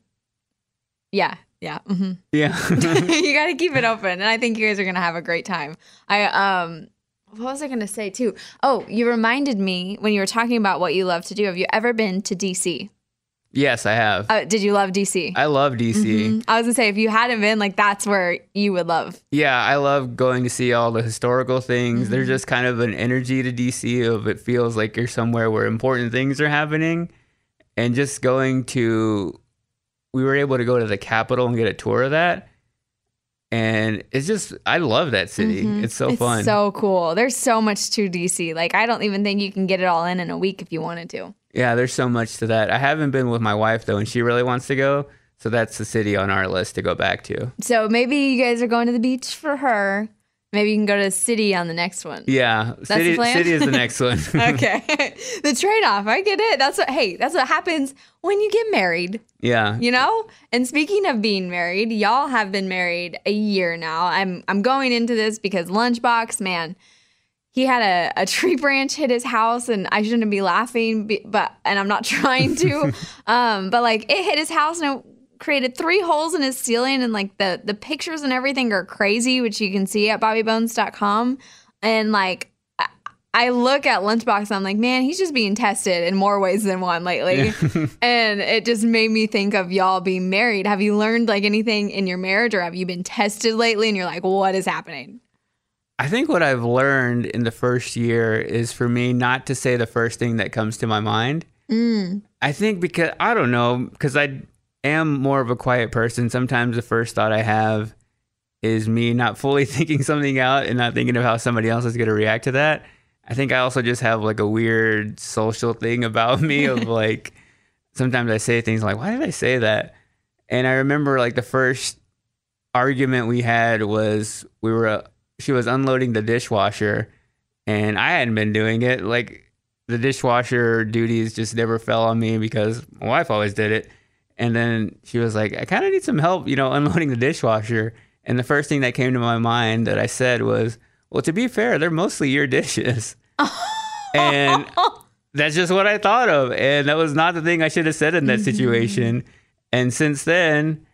Yeah. Yeah. Mm-hmm. Yeah. You got to keep it open. And I think you guys are going to have a great time. I, um, what was I going to say too? Oh, you reminded me when you were talking about what you love to do. Have you ever been to D C? Yes, I have. Uh, did you love D C? I love D C. Mhm. I was gonna say, if you hadn't been, like, that's where you would love. Yeah, I love going to see all the historical things. Mhm. There's just kind of an energy to D C of it feels like you're somewhere where important things are happening. And just going to, we were able to go to the Capitol and get a tour of that. And it's just, I love that city. Mhm. It's so it's fun. so cool. There's so much to D C. Like, I don't even think you can get it all in in a week if you wanted to. Yeah, there's so much to that. I haven't been with my wife though, and she really wants to go. So that's the city on our list to go back to. So maybe you guys are going to the beach for her. Maybe you can go to the city on the next one. Yeah, That's city, the plan? city is the next one. Okay. The trade-off. I get it. That's what, hey, that's what happens when you get married. Yeah. You know? And speaking of being married, y'all have been married a year now. I'm I'm going into this because Lunchbox, man, he had a, a tree branch hit his house, and I shouldn't be laughing, be- but and I'm not trying to. um, but like it hit his house and it created three holes in his ceiling, and like the the pictures and everything are crazy, which you can see at bobby bones dot com. And like I, I look at Lunchbox and I'm like, man, he's just being tested in more ways than one lately. And it just made me think of y'all being married. Have you learned like anything in your marriage, or have you been tested lately and you're like, what is happening? I think what I've learned in the first year is for me not to say the first thing that comes to my mind. Mm. I think because, I don't know, because I am more of a quiet person. Sometimes the first thought I have is me not fully thinking something out and not thinking of how somebody else is going to react to that. I think I also just have like a weird social thing about me of like, sometimes I say things like, why did I say that? And I remember like the first argument we had was we were, uh, she was unloading the dishwasher and I hadn't been doing it. Like the dishwasher duties just never fell on me because my wife always did it. And then she was like, I kind of need some help, you know, unloading the dishwasher. And the first thing that came to my mind that I said was, well, to be fair, they're mostly your dishes. And that's just what I thought of. And that was not the thing I should have said in that Mm-hmm. situation. And since then,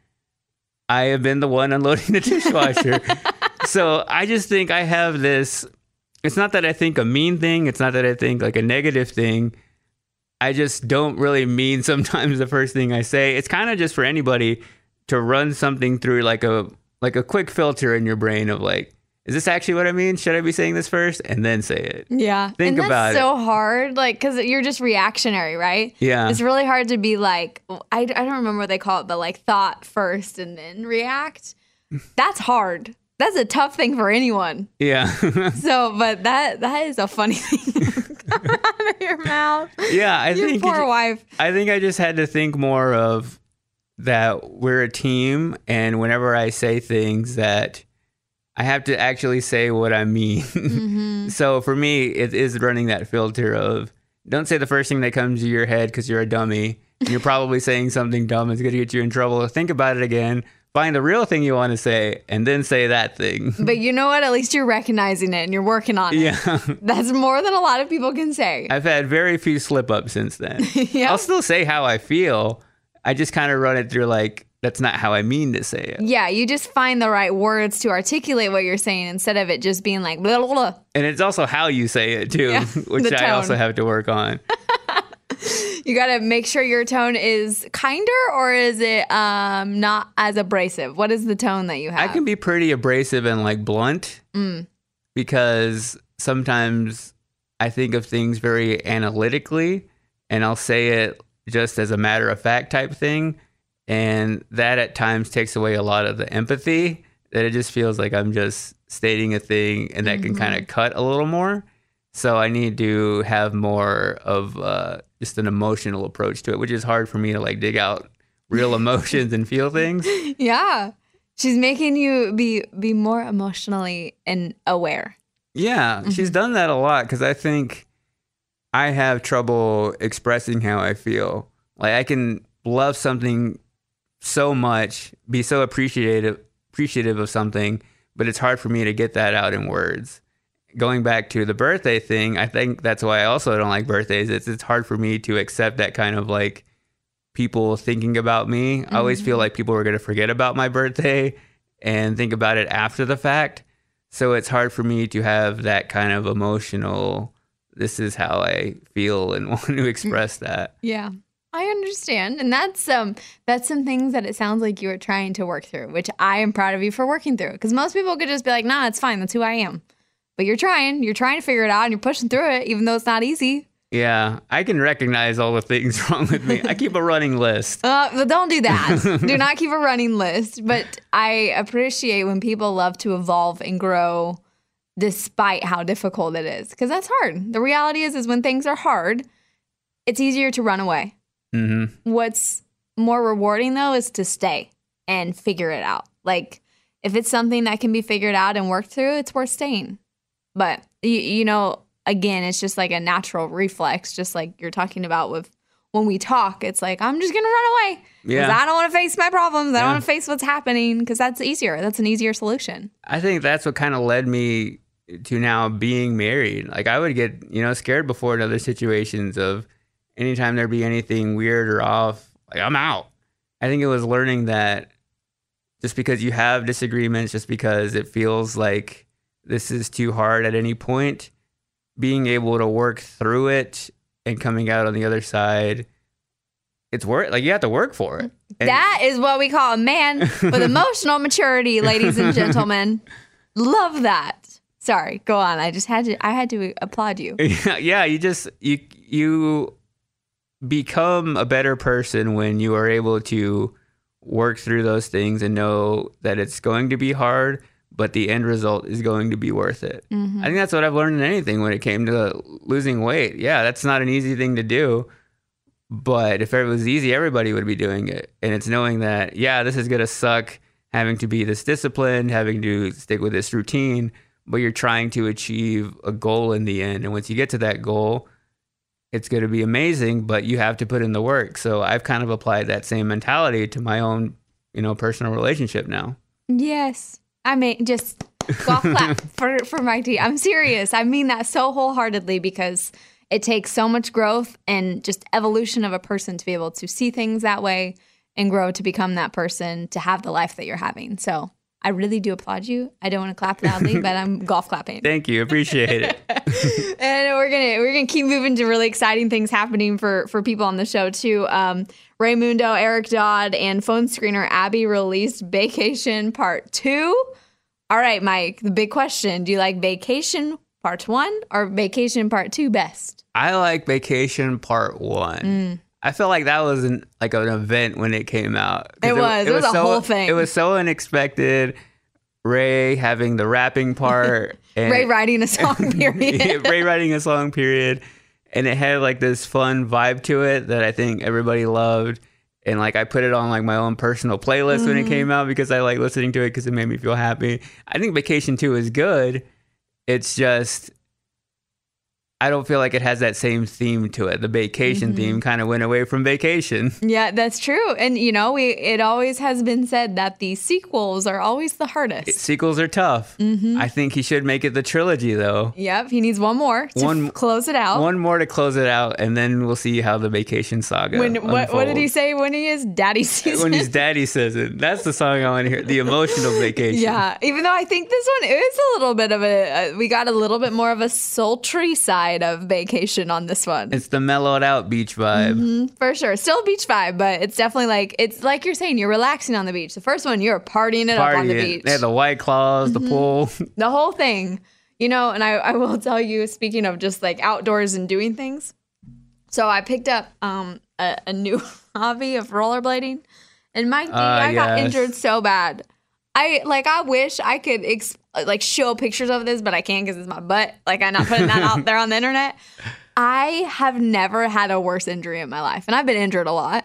I have been the one unloading the dishwasher. So I just think I have this it's not that I think a mean thing. It's not that I think like a negative thing. I just don't really mean sometimes the first thing I say. It's kind of just for anybody to run something through like a like a quick filter in your brain of like, is this actually what I mean? Should I be saying this first and then say it? Yeah. Think and that's about so it. hard, like, because you're just reactionary, right? Yeah. It's really hard to be like, I, I don't remember what they call it, but like thought first and then react. That's hard. That's a tough thing for anyone. Yeah. So, but that that is a funny thing coming out of your mouth. Yeah, I your think poor it- wife. I think I just had to think more of that we're a team, and whenever I say things that I have to actually say what I mean. Mm-hmm. So for me, it is running that filter of don't say the first thing that comes to your head because you're a dummy. And you're probably saying something dumb that's going to get you in trouble. Think about it again. Find the real thing you want to say and then say that thing. But you know what? At least you're recognizing it and you're working on it. Yeah. That's more than a lot of people can say. I've had very few slip ups since then. Yeah. I'll still say how I feel. I just kind of run it through like, that's not how I mean to say it. Yeah, you just find the right words to articulate what you're saying instead of it just being like blah, blah, blah. And it's also how you say it too, Yeah, which the I tone. also have to work on. You got to make sure your tone is kinder, or is it um, not as abrasive? What is the tone that you have? I can be pretty abrasive and like blunt Mm. because sometimes I think of things very analytically and I'll say it just as a matter of fact type thing. And that at times takes away a lot of the empathy, that it just feels like I'm just stating a thing and that can Mhm. kind of cut a little more. So I need to have more of uh, just an emotional approach to it, which is hard for me to like dig out real emotions and feel things. Yeah. She's making you be be more emotionally and aware. Yeah, she's done that a lot because I think I have trouble expressing how I feel. Like I can love something so much, be so appreciative appreciative of something, but it's hard for me to get that out in words. Going back to the birthday thing, I think that's why I also don't like birthdays. It's it's hard for me to accept that kind of like people thinking about me. I always feel like people are going to forget about my birthday and think about it after the fact. So it's hard for me to have that kind of emotional, this is how I feel and want to express that. Yeah. I understand. And that's um that's some things that it sounds like you are trying to work through, which I am proud of you for working through. Because most people could just be like, nah, it's fine. That's who I am. But you're trying. You're trying to figure it out and you're pushing through it, even though it's not easy. Yeah, I can recognize all the things wrong with me. I keep a running list. Uh, but don't do that. Do not keep a running list. But I appreciate when people love to evolve and grow despite how difficult it is. Because that's hard. The reality is, is when things are hard, it's easier to run away. Mm-hmm. What's more rewarding, though, is to stay and figure it out. Like, if it's something that can be figured out and worked through, it's worth staying. But, you, you know, again, it's just like a natural reflex, just like you're talking about with when we talk. It's like, I'm just going to run away because Yeah. I don't want to face my problems. I Yeah. don't want to face what's happening because that's easier. That's an easier solution. I think that's what kind of led me to now being married. Like I would get, you know, scared before in other situations of anytime there'd be anything weird or off, like I'm out. I think it was learning that just because you have disagreements, just because it feels like this is too hard at any point, being able to work through it and coming out on the other side, it's work. Like you have to work for it. And that is what we call a man with emotional maturity, ladies and gentlemen. Love that. Sorry, go on. I just had to, I had to applaud you. yeah, yeah, you just, you, you become a better person when you are able to work through those things and know that it's going to be hard, but the end result is going to be worth it. Mhm. I think that's what I've learned in anything when it came to losing weight. Yeah, that's not an easy thing to do, but if it was easy, everybody would be doing it. And it's knowing that, yeah, this is going to suck, having to be this disciplined, having to stick with this routine, but you're trying to achieve a goal in the end. And once you get to that goal, it's going to be amazing, but you have to put in the work. So I've kind of applied that same mentality to my own, you know, personal relationship now. Yes. I mean, just golf clap for, for Mike D. I'm serious. I mean that so wholeheartedly because it takes so much growth and just evolution of a person to be able to see things that way and grow to become that person, to have the life that you're having. So I really do applaud you. I don't want to clap loudly, but I'm golf clapping. Thank you. Appreciate it. And we're gonna we're gonna keep moving to really exciting things happening for for people on the show too. Um, Raymundo, Eric Dodd, and phone screener Abby released Vacation Part Two. All right, Mike. The big question: do you like Vacation Part One or Vacation Part Two best? I like Vacation Part One. Mm. I feel like that was an, like an event when it came out. It was. It, it was, was a so, whole thing. It was so unexpected. Ray having the rapping part. And Ray writing a song period. Ray writing a song period. And it had like this fun vibe to it that I think everybody loved. And like I put it on like my own personal playlist mm-hmm. when it came out because I like listening to it because it made me feel happy. I think Vacation two is good. It's just... I don't feel like it has that same theme to it. The vacation mm-hmm. theme kind of went away from Vacation. Yeah, that's true. And, you know, we it always has been said that the sequels are always the hardest. It, sequels are tough. Mm-hmm. I think he should make it the trilogy, though. Yep, he needs one more to one, f- close it out. One more to close it out, and then we'll see how the Vacation saga when, what, what did he unfolds. say when he is Daddy Season? When he's Daddy Season. That's the song I want to hear. The emotional Vacation. Yeah, even though I think this one is a little bit of a, uh, we got a little bit more of a sultry side of Vacation on this one. It's the mellowed out beach vibe. Mm-hmm, for sure. Still beach vibe, but it's definitely like, it's like you're saying, you're relaxing on the beach. The first one, you're partying it partying. up on the beach. They had the White Claws, mm-hmm. the pool. The whole thing. You know, and I, I will tell you, speaking of just like outdoors and doing things. So I picked up um a, a new hobby of rollerblading. And Mike D, uh, I yes. got injured so bad. I like. I wish I could ex- like show pictures of this, but I can't because it's my butt. Like I'm not putting that out there on the internet. I have never had a worse injury in my life, and I've been injured a lot.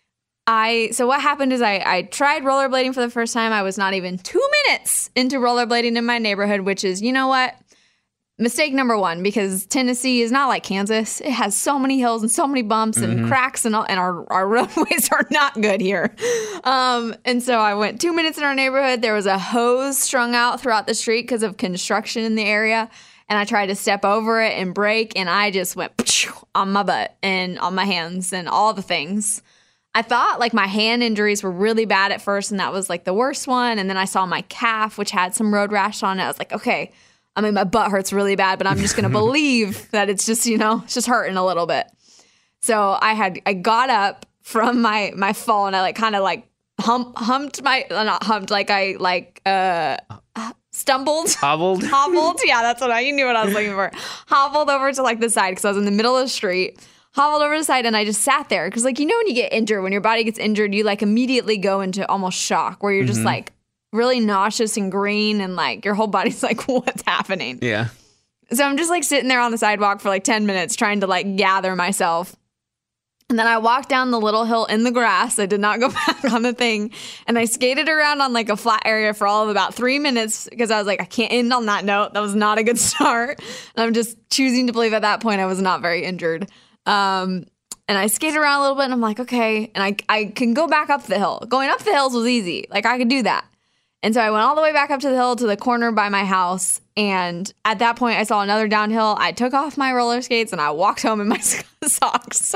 I so what happened is I I tried rollerblading for the first time. I was not even two minutes into rollerblading in my neighborhood, which is, you know what? Mistake number one, because Tennessee is not like Kansas. It has so many hills and so many bumps and Mm-hmm. cracks, and all, and our, our roadways are not good here. Um, and so I went two minutes in our neighborhood. There was a hose strung out throughout the street because of construction in the area. And I tried to step over it and brake, and I just went on my butt and on my hands and all the things. I thought like my hand injuries were really bad at first, and that was like the worst one. And then I saw my calf, which had some road rash on it. I was like, okay, I mean, my butt hurts really bad, but I'm just going to believe that it's just, you know, it's just hurting a little bit. So I had, I got up from my, my fall, and I like kind of like hump, humped my, uh, not humped, like I like, uh, stumbled. Hobbled. Hobbled. Yeah, that's what I, you knew what I was looking for. Hobbled over to like the side because I was in the middle of the street. Hobbled over to the side, and I just sat there because, like, you know, when you get injured, when your body gets injured, you like immediately go into almost shock where you're just Mm-hmm. like really nauseous and green, and like your whole body's like, what's happening? Yeah. So I'm just like sitting there on the sidewalk for like ten minutes trying to like gather myself. And then I walked down the little hill in the grass. I did not go back on the thing. And I skated around on like a flat area for all of about three minutes because I was like, I can't end on that note. That was not a good start. And I'm just choosing to believe at that point I was not very injured. Um, and I skated around a little bit, and I'm like, okay. And I, I can go back up the hill. Going up the hills was easy. Like I could do that. And so I went all the way back up to the hill to the corner by my house. And at that point, I saw another downhill. I took off my roller skates and I walked home in my socks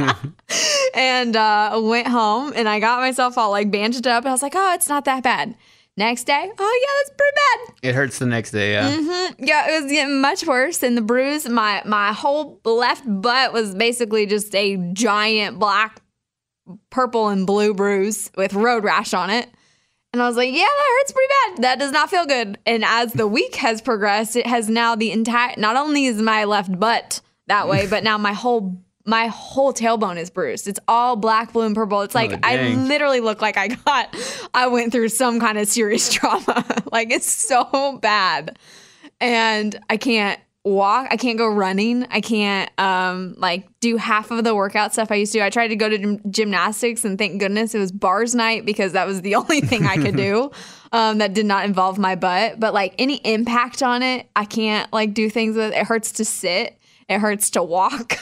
and uh, went home. And I got myself all like bandaged up. And I was like, oh, it's not that bad. Next day, oh, yeah, that's pretty bad. It hurts the next day, yeah. Mm-hmm. Yeah, it was getting much worse. And the bruise, my, my whole left butt was basically just a giant black, purple, and blue bruise with road rash on it. And I was like, yeah, that hurts pretty bad. That does not feel good. And as the week has progressed, it has now the entire, not only is my left butt that way, but now my whole my whole tailbone is bruised. It's all black, blue, and purple. It's like Oh, I dang. literally look like I got, I went through some kind of serious trauma. Like it's so bad. And I can't walk. I can't go running. I can't um like do half of the workout stuff I used to. I tried to go to gym- gymnastics, and thank goodness it was bars night because that was the only thing I could do um that did not involve my butt. But like any impact on it, I can't like do things with. It hurts to sit. It hurts to walk.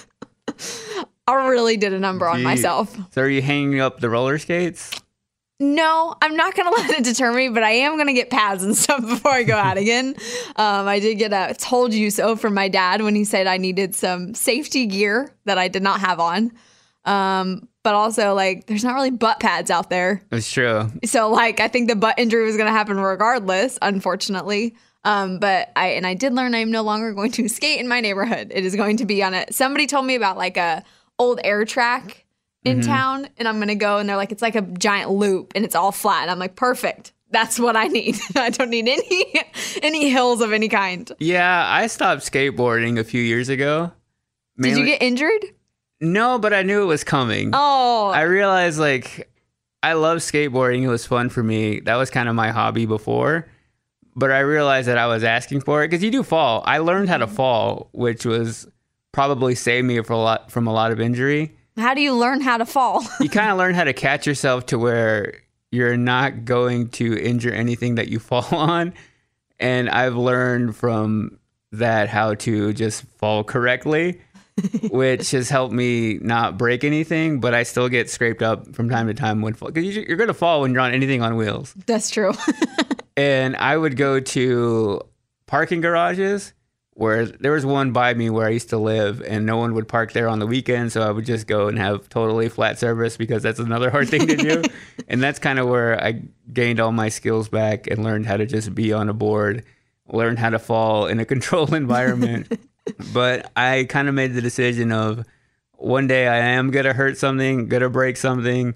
I really did a number on Gee. myself. So are you hanging up the roller skates? No, I'm not going to let it deter me, but I am going to get pads and stuff before I go out again. Um, I did get a told you so from my dad when he said I needed some safety gear that I did not have on. Um, but also, like, there's not really butt pads out there. It's true. So, like, I think the butt injury was going to happen regardless, unfortunately. Um, but I, and I did learn I'm no longer going to skate in my neighborhood. It is going to be on a, somebody told me about like a old air track in mm-hmm. town, and I'm going to go, and they're like, it's like a giant loop and it's all flat. And I'm like, perfect. That's what I need. I don't need any, any hills of any kind. Yeah. I stopped skateboarding a few years ago. Mainly, did you get injured? No, but I knew it was coming. Oh. I realized, like, I love skateboarding. It was fun for me. That was kind of my hobby before. But I realized that I was asking for it because you do fall. I learned how to fall, which was probably saved me for a lot, from a lot of injury. How do you learn how to fall? You kind of learn how to catch yourself to where you're not going to injure anything that you fall on. And I've learned from that how to just fall correctly, which has helped me not break anything, but I still get scraped up from time to time when fall. Because you're going to fall when you're on anything on wheels. That's true. And I would go to parking garages where there was one by me where I used to live, and no one would park there on the weekend. So I would just go and have totally flat surface because that's another hard thing to do. And that's kind of where I gained all my skills back and learned how to just be on a board, learned how to fall in a controlled environment. But I kind of made the decision of one day I am going to hurt something, going to break something,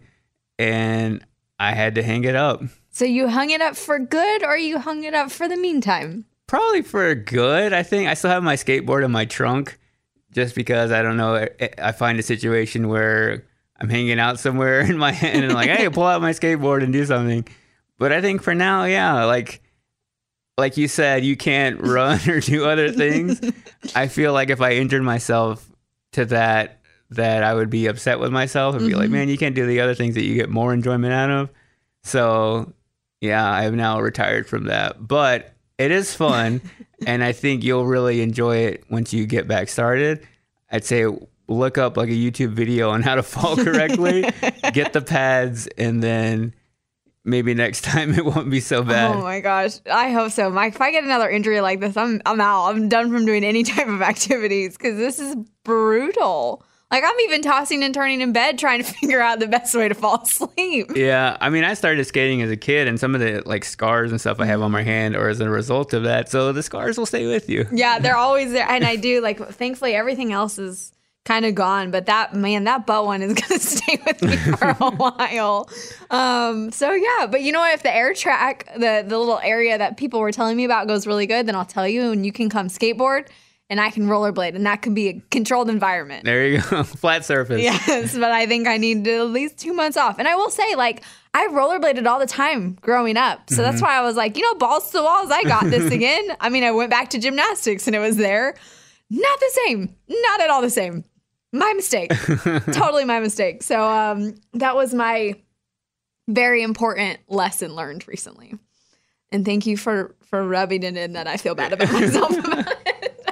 and I had to hang it up. So you hung it up for good, or you hung it up for the meantime? Probably for good, I think. I still have my skateboard in my trunk just because, I don't know, I find a situation where I'm hanging out somewhere in my hand and like, hey, pull out my skateboard and do something. But I think for now, yeah, like like you said, you can't run or do other things. I feel like if I injured myself to that, that I would be upset with myself and mm-hmm. be like, man, you can't do the other things that you get more enjoyment out of. So, yeah, I have now retired from that. But it is fun, and I think you'll really enjoy it once you get back started. I'd say look up like a YouTube video on how to fall correctly, get the pads, and then maybe next time it won't be so bad. Oh my gosh, I hope so, Mike. If I get another injury like this, I'm I'm out. I'm done from doing any type of activities because this is brutal. Like, I'm even tossing and turning in bed trying to figure out the best way to fall asleep. Yeah. I mean, I started skating as a kid, and some of the, like, scars and stuff I have on my hand are as a result of that. So the scars will stay with you. Yeah, they're always there. And I do, like, thankfully, everything else is kind of gone. But that, man, that butt one is going to stay with me for a while. Um, so, yeah. But you know what? If the air track, the, the little area that people were telling me about goes really good, then I'll tell you, and you can come skateboard. And I can rollerblade, and that can be a controlled environment. There you go. Flat surface. Yes, but I think I need at least two months off. And I will say, like, I rollerbladed all the time growing up. So mm-hmm. that's why I was like, you know, balls to the walls, I got this again. I mean, I went back to gymnastics, and it was there. Not the same. Not at all the same. My mistake. Totally my mistake. So um, that was my very important lesson learned recently. And thank you for, for rubbing it in that I feel bad about myself about it.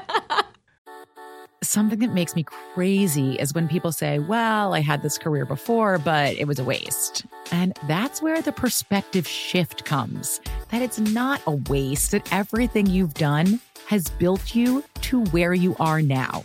Something that makes me crazy is when people say, well, I had this career before, but it was a waste. And that's where the perspective shift comes, that it's not a waste, that everything you've done has built you to where you are now.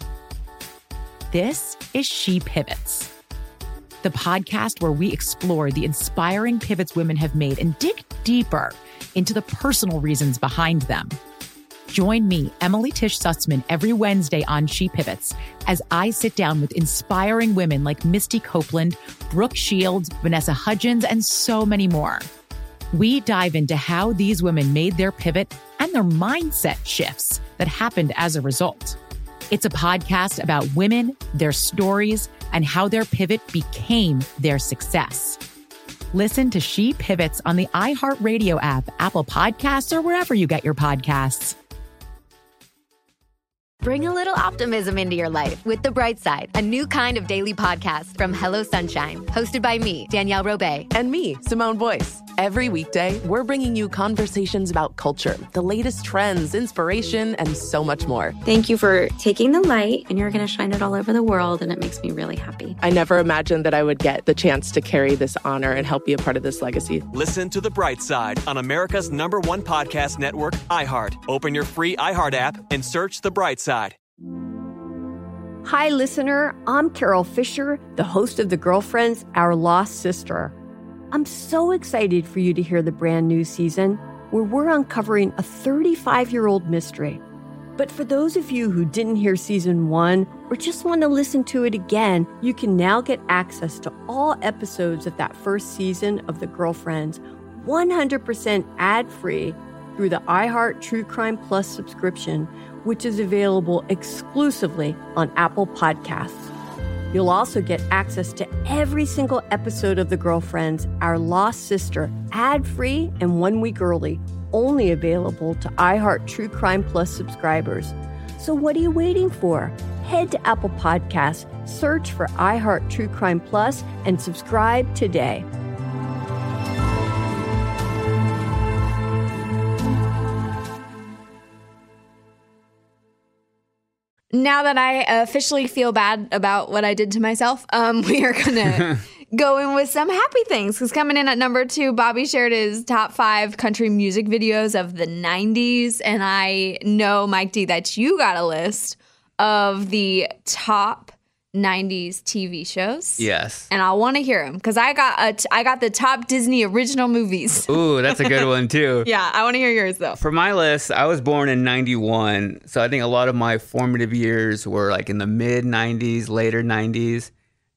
This is She Pivots, the podcast where we explore the inspiring pivots women have made and dig deeper into the personal reasons behind them. Join me, Emily Tish Sussman, every Wednesday on She Pivots as I sit down with inspiring women like Misty Copeland, Brooke Shields, Vanessa Hudgens, and so many more. We dive into how these women made their pivot and their mindset shifts that happened as a result. It's a podcast about women, their stories, and how their pivot became their success. Listen to She Pivots on the iHeartRadio app, Apple Podcasts, or wherever you get your podcasts. Bring a little optimism into your life with The Bright Side, a new kind of daily podcast from Hello Sunshine, hosted by me, Danielle Robay. And me, Simone Boyce. Every weekday, we're bringing you conversations about culture, the latest trends, inspiration, and so much more. Thank you for taking the light, and you're going to shine it all over the world, and it makes me really happy. I never imagined that I would get the chance to carry this honor and help be a part of this legacy. Listen to The Bright Side on America's number one podcast network, iHeart. Open your free iHeart app and search The Bright Side. Hi, listener. I'm Carol Fisher, the host of The Girlfriends, Our Lost Sister. I'm so excited for you to hear the brand new season where we're uncovering a thirty-five-year-old mystery. But for those of you who didn't hear season one or just want to listen to it again, you can now get access to all episodes of that first season of The Girlfriends one hundred percent ad-free through the iHeart True Crime Plus subscription, which is available exclusively on Apple Podcasts. You'll also get access to every single episode of The Girlfriends, Our Lost Sister, ad-free and one week early, only available to iHeart True Crime Plus subscribers. So what are you waiting for? Head to Apple Podcasts, search for iHeart True Crime Plus, and subscribe today. Now that I officially feel bad about what I did to myself, um, we are going to go in with some happy things. Because coming in at number two, Bobby shared his top five country music videos of the nineties. And I know, Mike D, that you got a list of the top nineties T V shows. Yes. And I want to hear them because I got a t- I got the top Disney original movies. Ooh, that's a good one too. Yeah, I want to hear yours though. For my list, I was born in ninety-one, so I think a lot of my formative years were like in the mid nineties, later nineties,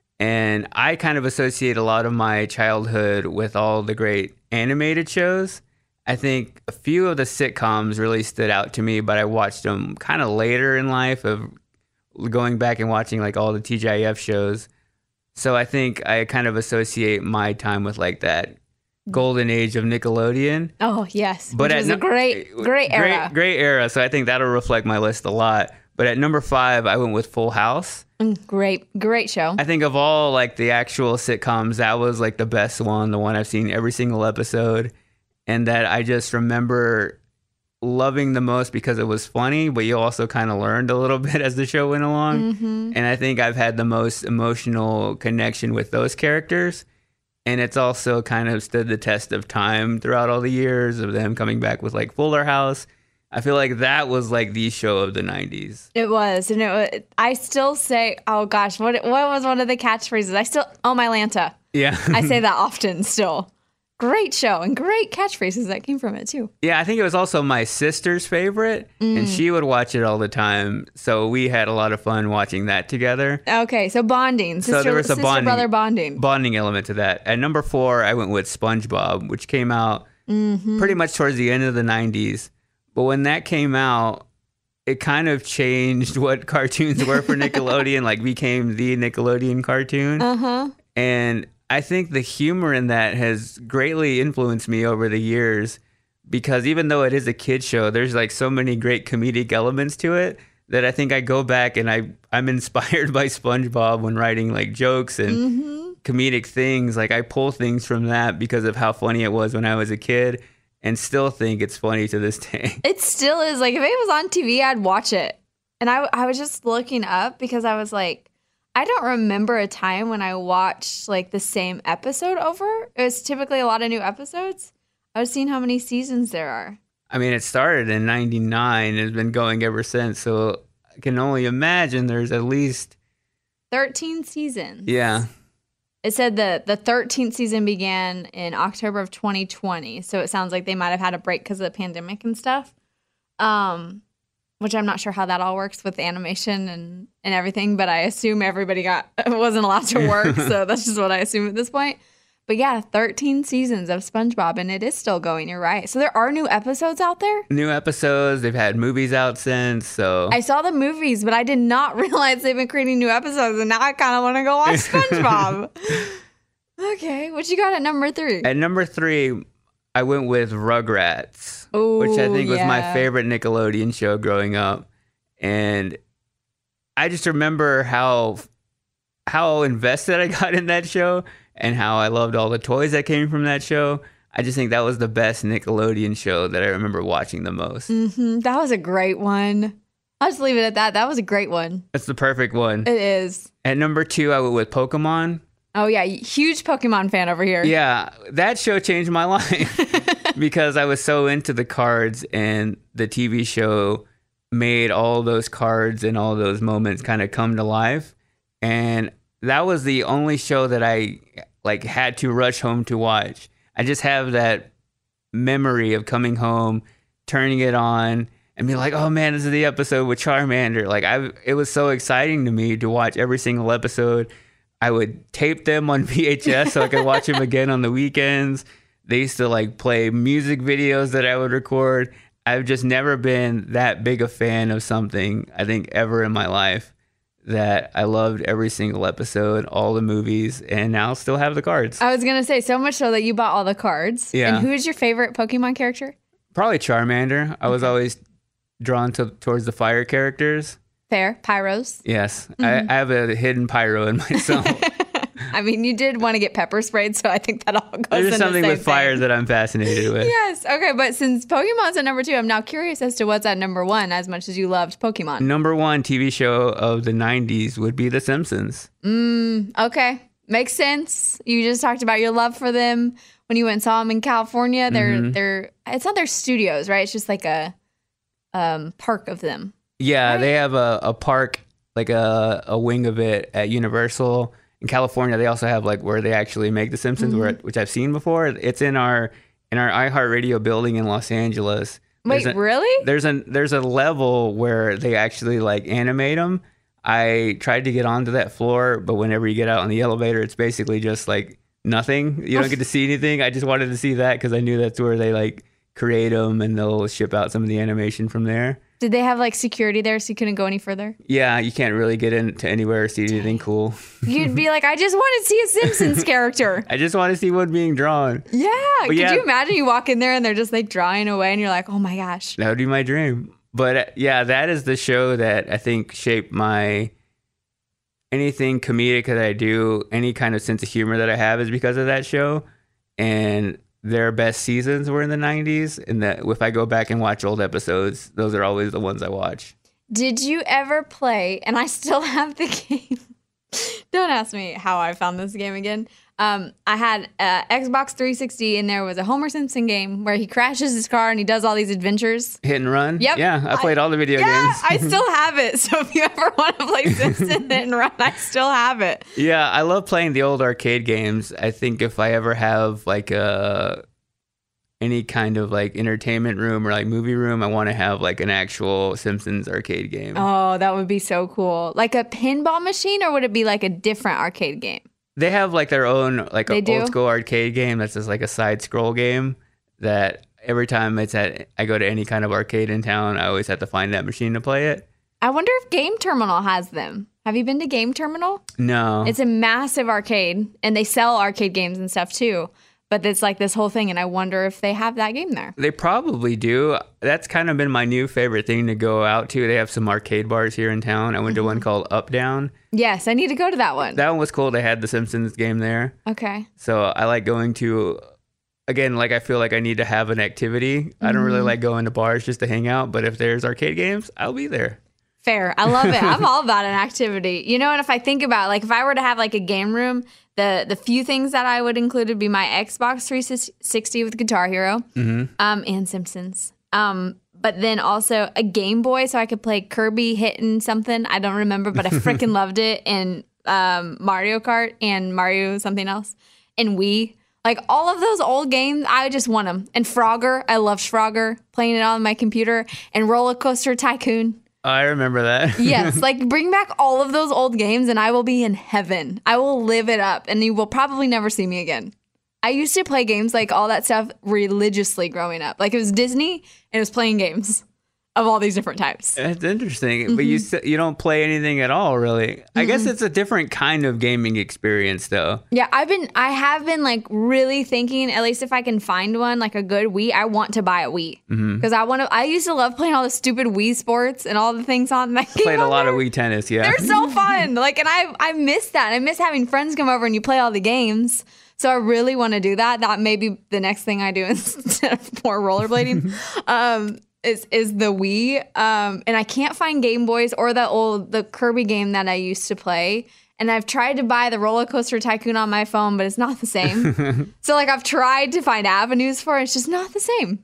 and I kind of associate a lot of my childhood with all the great animated shows. I think a few of the sitcoms really stood out to me, but I watched them kind of later in life, of going back and watching like all the T G I F shows. So I think I kind of associate my time with like that golden age of Nickelodeon. Oh, yes. But Which was no- a great, great era. Great, great era. So I think that'll reflect my list a lot. But at number five, I went with Full House. Mm, great, great show. I think of all like the actual sitcoms, that was like the best one, the one I've seen every single episode. And that I just remember loving the most because it was funny, but you also kind of learned a little bit as the show went along. Mm-hmm. And I think I've had the most emotional connection with those characters. And it's also kind of stood the test of time throughout all the years of them coming back with like Fuller House. I feel like that was like the show of the nineties. It was. And it was, I still say, oh gosh, what what was one of the catchphrases? I still, oh my Lanta. Yeah. I say that often still. Great show and great catchphrases that came from it too. Yeah, I think it was also my sister's favorite, Mm. and she would watch it all the time. So we had a lot of fun watching that together. Okay, so bonding. Sister, so there was a sister bonding, brother bonding. bonding element to that. At number four, I went with SpongeBob, which came out Mm-hmm. pretty much towards the end of the nineties. But when that came out, it kind of changed what cartoons were for Nickelodeon, like became the Nickelodeon cartoon. Uh-huh. And I think the humor in that has greatly influenced me over the years, because even though it is a kid show, there's like so many great comedic elements to it that I think I go back and I, I'm inspired by SpongeBob when writing like jokes and Mm-hmm. comedic things. Like I pull things from that because of how funny it was when I was a kid, and still think it's funny to this day. It still is. Like if it was on T V, I'd watch it. And I, I was just looking up because I was like, I don't remember a time when I watched like the same episode over. It was typically a lot of new episodes. I was seeing how many seasons there are. I mean, it started in ninety-nine and has been going ever since. So I can only imagine there's at least thirteen seasons. Yeah. It said the the thirteenth season began in October of twenty twenty. So it sounds like they might have had a break because of the pandemic and stuff. Um, which I'm not sure how that all works with animation and, and everything, but I assume everybody got wasn't allowed to work. So that's just what I assume at this point. But yeah, thirteen seasons of SpongeBob, and it is still going. You're right. So there are new episodes out there? New episodes. They've had movies out since. So I saw the movies, but I did not realize they've been creating new episodes, and now I kind of want to go watch SpongeBob. Okay, what you got at number three? At number three, I went with Rugrats, Ooh, which I think was yeah. my favorite Nickelodeon show growing up. And I just remember how how invested I got in that show and how I loved all the toys that came from that show. I just think that was the best Nickelodeon show that I remember watching the most. Mm-hmm. That was a great one. I'll just leave it at that. That was a great one. That's the perfect one. It is. At number two, I went with Pokemon. Oh, yeah. Huge Pokemon fan over here. Yeah, that show changed my life because I was so into the cards, and the T V show made all those cards and all those moments kind of come to life. And that was the only show that I like had to rush home to watch. I just have that memory of coming home, turning it on, and be like, oh man, this is the episode with Charmander. Like I, it was so exciting to me to watch every single episode. I would tape them on V H S so I could watch them again on the weekends. They used to like play music videos that I would record. I've just never been that big a fan of something, I think, ever in my life, that I loved every single episode, all the movies, and now still have the cards. I was going to say, so much so that you bought all the cards. Yeah. And who is your favorite Pokemon character? Probably Charmander. I was Okay. always drawn to towards the fire characters. Fair. Pyros. Yes. Mhm. I, I have a hidden pyro in myself. I mean, you did want to get pepper sprayed, so I think that all goes There's in something the same with fire thing. that I'm fascinated with. Yes. Okay. But since Pokemon's at number two, I'm now curious as to what's at number one as much as you loved Pokemon. Number one T V show of the nineties would be The Simpsons. Mm, okay. Makes sense. You just talked about your love for them when you went and saw them in California. They're, Mhm. they're, it's not their studios, right? It's just like a um, park of them. Yeah, they have a, a park, like a, a wing of it at Universal. In California, they also have like where they actually make The Simpsons, where, which I've seen before. It's in our in our iHeartRadio building in Los Angeles. Wait, There's a- really? There's a there's a level where they actually like animate them. I tried to get onto that floor, but whenever you get out on the elevator, it's basically just like nothing. You don't get to see anything. I just wanted to see that because I knew that's where they like create them and they'll ship out some of the animation from there. Did they have like security there so you couldn't go any further? Yeah, you can't really get into anywhere or see anything cool. You'd be like, I just want to see a Simpsons character. I just want to see one being drawn. Yeah. But Could yeah. you imagine you walk in there and they're just like drawing away and you're like, oh my gosh. That would be my dream. But uh, yeah, that is the show that I think shaped my anything comedic that I do, any kind of sense of humor that I have is because of that show. And their best seasons were in the nineties. And that if I go back and watch old episodes, those are always the ones I watch. Did you ever play, and I still have the game. Don't ask me how I found this game again. Um, I had uh, Xbox three sixty, and there was a Homer Simpson game where he crashes his car and he does all these adventures. Hit and run? Yep. Yeah, I played all the video Yeah, games. I still have it. So if you ever want to play Simpson Hit and Run, I still have it. Yeah, I love playing the old arcade games. I think if I ever have like a any kind of like entertainment room or like movie room, I want to have like an actual Simpsons arcade game. Oh, that would be so cool. Like a pinball machine, or would it be like a different arcade game? They have like their own like They a do? old school arcade game that's just like a side scroll game that every time it's at I go to any kind of arcade in town, I always have to find that machine to play it. I wonder if Game Terminal has them. Have you been to Game Terminal? No. It's a massive arcade, and they sell arcade games and stuff too. But it's like this whole thing, and I wonder if they have that game there. They probably do. That's kind of been my new favorite thing to go out to. They have some arcade bars here in town. I went to one called Up Down. Yes, I need to go to that one. That one was cool. They had the Simpsons game there. Okay. So I like going to, again, like I feel like I need to have an activity. I don't really Mhm. like going to bars just to hang out, but if there's arcade games, I'll be there. Fair. I love it. I'm all about an activity. You know, and if I think about like if I were to have like a game room, the the few things that I would include would be my Xbox three sixty with Guitar Hero, Mm-hmm. um, and Simpsons. Um, but then also a Game Boy so I could play Kirby hitting something. I don't remember, but I freaking loved it. And um, Mario Kart and Mario something else. And Wii. Like all of those old games, I just want them. And Frogger. I love Frogger. Playing it on my computer. And Roller Coaster Tycoon. I remember that. Yes, like bring back all of those old games and I will be in heaven. I will live it up and you will probably never see me again. I used to play games like all that stuff religiously growing up. Like it was Disney and it was playing games of all these different types. That's interesting, but you s- you don't play anything at all, really. I guess it's a different kind of gaming experience, though. Yeah, I've been, I have been like really thinking, at least if I can find one, like a good Wii, I want to buy a Wii. Mhm. Because I want to, I used to love playing all the stupid Wii sports and all the things on that game. Played a on lot there. of Wii tennis, yeah. They're so fun. Like, and I, I miss that. I miss having friends come over and you play all the games. So I really want to do that. That may be the next thing I do instead of more rollerblading. um, is is the Wii. Um, and I can't find Game Boys or the old the Kirby game that I used to play. And I've tried to buy the Roller Coaster Tycoon on my phone, but it's not the same. So like I've tried to find avenues for it. It's just not the same.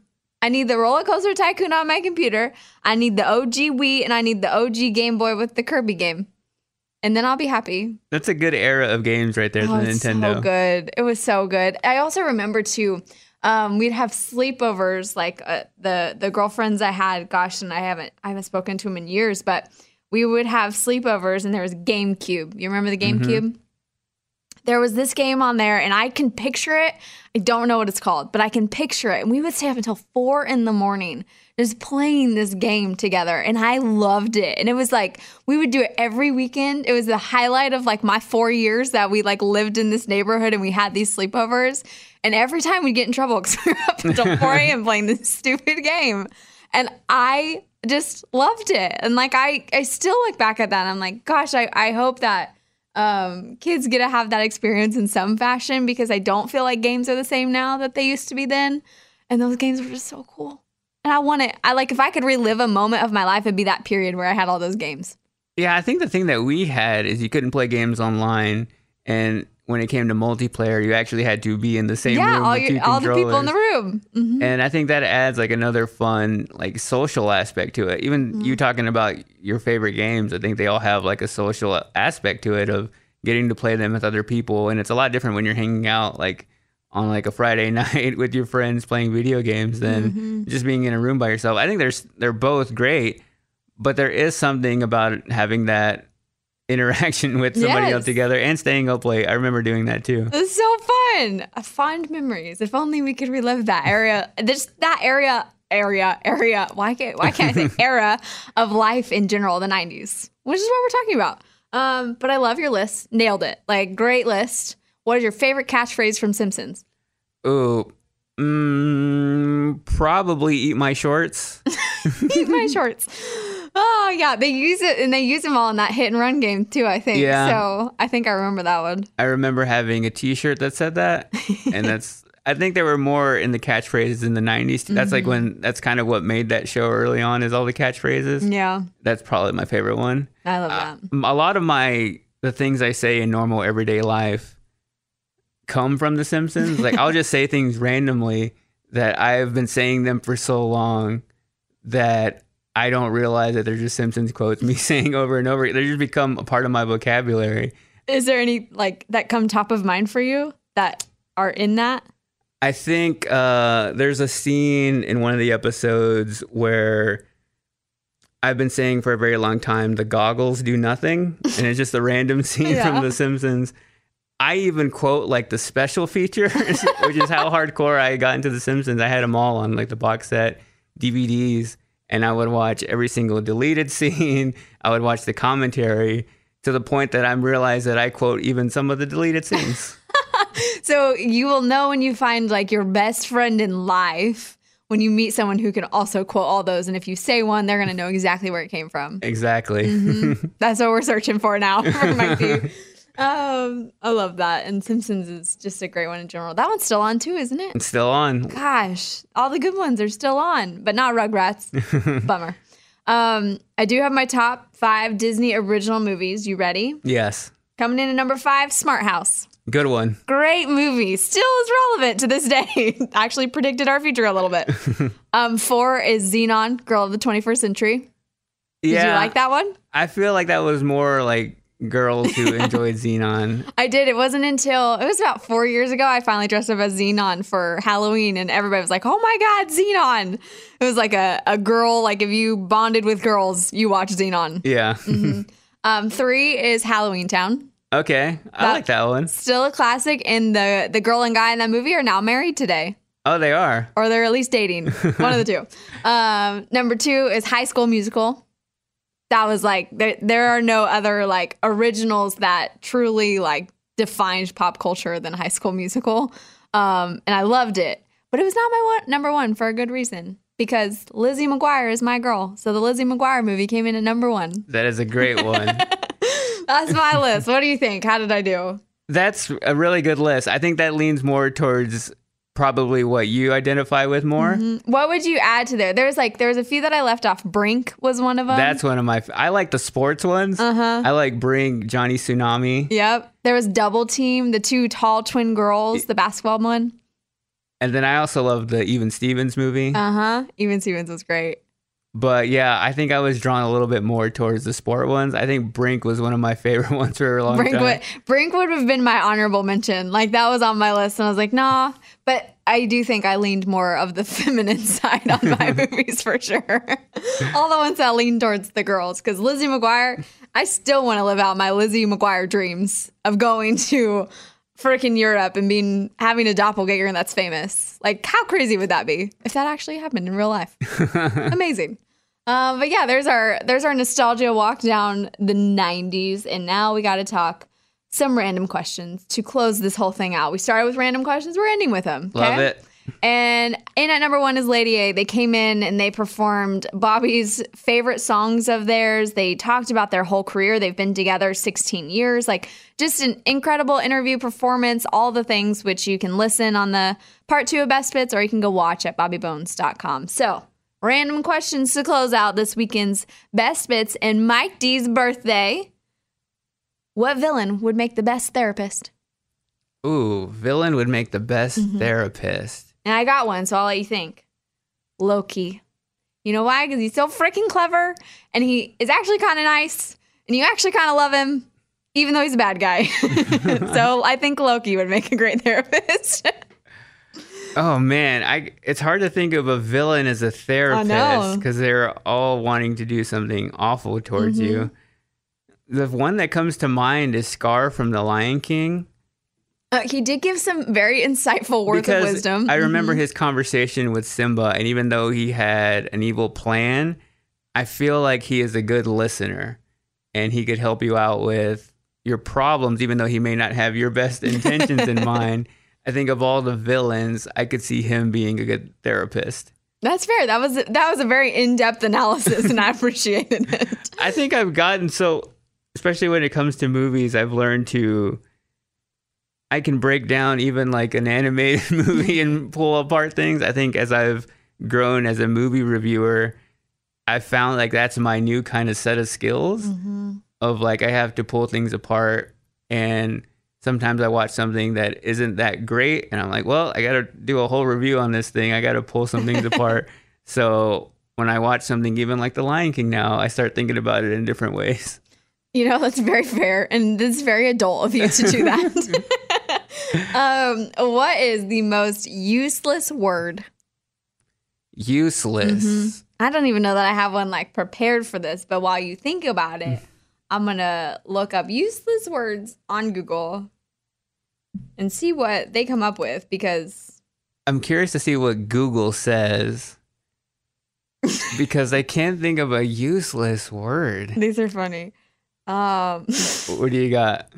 I need the Roller Coaster Tycoon on my computer. I need the O G Wii, and I need the O G Game Boy with the Kirby game. And then I'll be happy. That's a good era of games right there, Oh, the it's Nintendo. so good. It was so good. I also remember, too, um, we'd have sleepovers, like uh, the the girlfriends I had, gosh, and I haven't I haven't spoken to them in years, but we would have sleepovers, and there was GameCube. You remember the GameCube? Mm-hmm. There was this game on there, and I can picture it. I don't know what it's called, but I can picture it. And we would stay up until four in the morning just playing this game together, and I loved it. And it was like, we would do it every weekend. It was the highlight of like my four years that we like lived in this neighborhood, and we had these sleepovers. And every time we'd get in trouble because we were up until four a.m. playing this stupid game. And I just loved it. And like, I, I still look back at that, and I'm like, gosh, I, I hope that Um, kids get to have that experience in some fashion, because I don't feel like games are the same now that they used to be then. And those games were just so cool. And I want it. I like, if I could relive a moment of my life, it'd be that period where I had all those games. Yeah, I think the thing that we had is you couldn't play games online, and when it came to multiplayer, you actually had to be in the same yeah, room all, with your, two all the people in the controllers. room. Mm-hmm. And I think that adds like another fun, like social aspect to it. Even Mm-hmm. you talking about your favorite games, I think they all have like a social aspect to it of getting to play them with other people. And it's a lot different when you're hanging out like on like a Friday night with your friends playing video games than Mm-hmm. just being in a room by yourself. I think there's they're both great, but there is something about having that interaction with somebody Yes. else together and staying up late. I remember doing that too. It's so fun. Uh, Fond memories. If only we could relive that area. This that area, area, area. Why can't why can't I say era of life in general? The nineties, which is what we're talking about. Um, but I love your list. Nailed it. Like, great list. What is your favorite catchphrase from Simpsons? Ooh, mm, probably eat my shorts. Eat my shorts. Oh yeah, they use it, and they use them all in that hit and run game too, I think. Yeah. So I think I remember that one. I remember having a T-shirt that said that, and that's. I think there were more in the catchphrases in the nineties. That's like Mhm. when that's kind of what made that show early on is all the catchphrases. Yeah, That's probably my favorite one. I love that. A lot of my the things I say in normal everyday life come from The Simpsons. Like I'll just say things randomly that I've been saying them for so long that I don't realize that they're just Simpsons quotes me saying over and over. They just become a part of my vocabulary. Is there any like that come top of mind for you that are in that? I think uh, there's a scene in one of the episodes where I've been saying for a very long time, the goggles do nothing. And it's just a random scene Yeah. from The Simpsons. I even quote like the special features, which is how hardcore I got into The Simpsons. I had them all on like the box set, D V Ds, and I would watch every single deleted scene. I would watch the commentary to the point that I'm realized that I quote even some of the deleted scenes. So you will know when you find like your best friend in life when you meet someone who can also quote all those. And if you say one, they're going to know exactly where it came from. Exactly. Mm-hmm. That's what we're searching for now for Mike D. Um, I love that. And Simpsons is just a great one in general. That one's still on too, isn't it? It's still on. Gosh, all the good ones are still on, but not Rugrats. Bummer. Um, I do have my top five Disney original movies. You ready? Yes. Coming in at number five, Smart House. Good one. Great movie. Still is relevant to this day. Actually predicted our future a little bit. um, four is Xenon, Girl of the twenty-first Century. Did Yeah. you like that one? I feel like that was more like girls who enjoyed Xenon. I did. It wasn't until, it was about four years ago, I finally dressed up as Xenon for Halloween, and everybody was like, oh my God, Xenon. It was like a, a girl, like if you bonded with girls, you watch Xenon. Yeah. Mm-hmm. Um, three is Halloween Town. Okay. I That- like that one. Still a classic, and the, the girl and guy in that movie are now married today. Oh, they are. Or they're at least dating. One of the two. Um, number two is High School Musical. That was like, there, there are no other like originals that truly like defined pop culture than High School Musical. Um, and I loved it. But it was not my one, number one for a good reason. Because Lizzie McGuire is my girl. So the Lizzie McGuire movie came in at number one. That is a great one. That's my list. What do you think? How did I do? That's a really good list. I think that leans more towards probably what you identify with more. Mhm. What would you add to there? There's like, there's a few that I left off. Brink was one of them. That's one of my. I like the sports ones. Uh-huh. I like Brink, Johnny Tsunami. Yep. There was Double Team, the two tall twin girls, the basketball one. And then I also love the Even Stevens movie. Uh-huh. Even Stevens was great. But yeah, I think I was drawn a little bit more towards the sport ones. I think Brink was one of my favorite ones for a long Brink time. would, Brink would have been my honorable mention. Like, that was on my list, and I was like, nah. But I do think I leaned more of the feminine side on my movies for sure. All the ones that lean towards the girls. Because Lizzie McGuire, I still want to live out my Lizzie McGuire dreams of going to freaking Europe and being having a doppelganger that's famous. Like, how crazy would that be if that actually happened in real life? Amazing. Uh, but yeah, there's our there's our nostalgia walk down the nineties, and now we got to talk some random questions to close this whole thing out. We started with random questions, we're ending with them. Okay? Love it. And in at number one is Lady A. They came in and they performed Bobby's favorite songs of theirs. They talked about their whole career. They've been together sixteen years. Like, just an incredible interview performance, all the things which you can listen on the part two of Best Bits, or you can go watch at bobby bones dot com. So, random questions to close out this weekend's Best Bits and Mike D's birthday. What villain would make the best therapist? Ooh, villain would make the best Mhm. therapist. And I got one, so I'll let you think. Loki. You know why? Because he's so freaking clever, and he is actually kind of nice, and you actually kind of love him, even though he's a bad guy. So I think Loki would make a great therapist. Oh man, I it's hard to think of a villain as a therapist because they're all wanting to do something awful towards Mhm. you. The one that comes to mind is Scar from The Lion King. Uh, he did give some very insightful words Because of wisdom. I remember Mhm. his conversation with Simba, and even though he had an evil plan, I feel like he is a good listener, and he could help you out with your problems, even though he may not have your best intentions in mind. I think of all the villains, I could see him being a good therapist. That's fair. That was that was a very in-depth analysis, and I appreciated it. I think I've gotten so, especially when it comes to movies, I've learned to, I can break down even like an animated movie and pull apart things. I think as I've grown as a movie reviewer, I found like that's my new kind of set of skills Mhm. of like I have to pull things apart, and sometimes I watch something that isn't that great and I'm like, well, I got to do a whole review on this thing. I got to pull some things apart. So when I watch something even like The Lion King now, I start thinking about it in different ways. You know, that's very fair, and it's very adult of you to do that. um, what is the most useless word? Useless. Mhm. I don't even know that I have one like prepared for this, but while you think about it, I'm gonna look up useless words on Google and see what they come up with, because I'm curious to see what Google says because I can't think of a useless word. these are funny. Um, What do you got?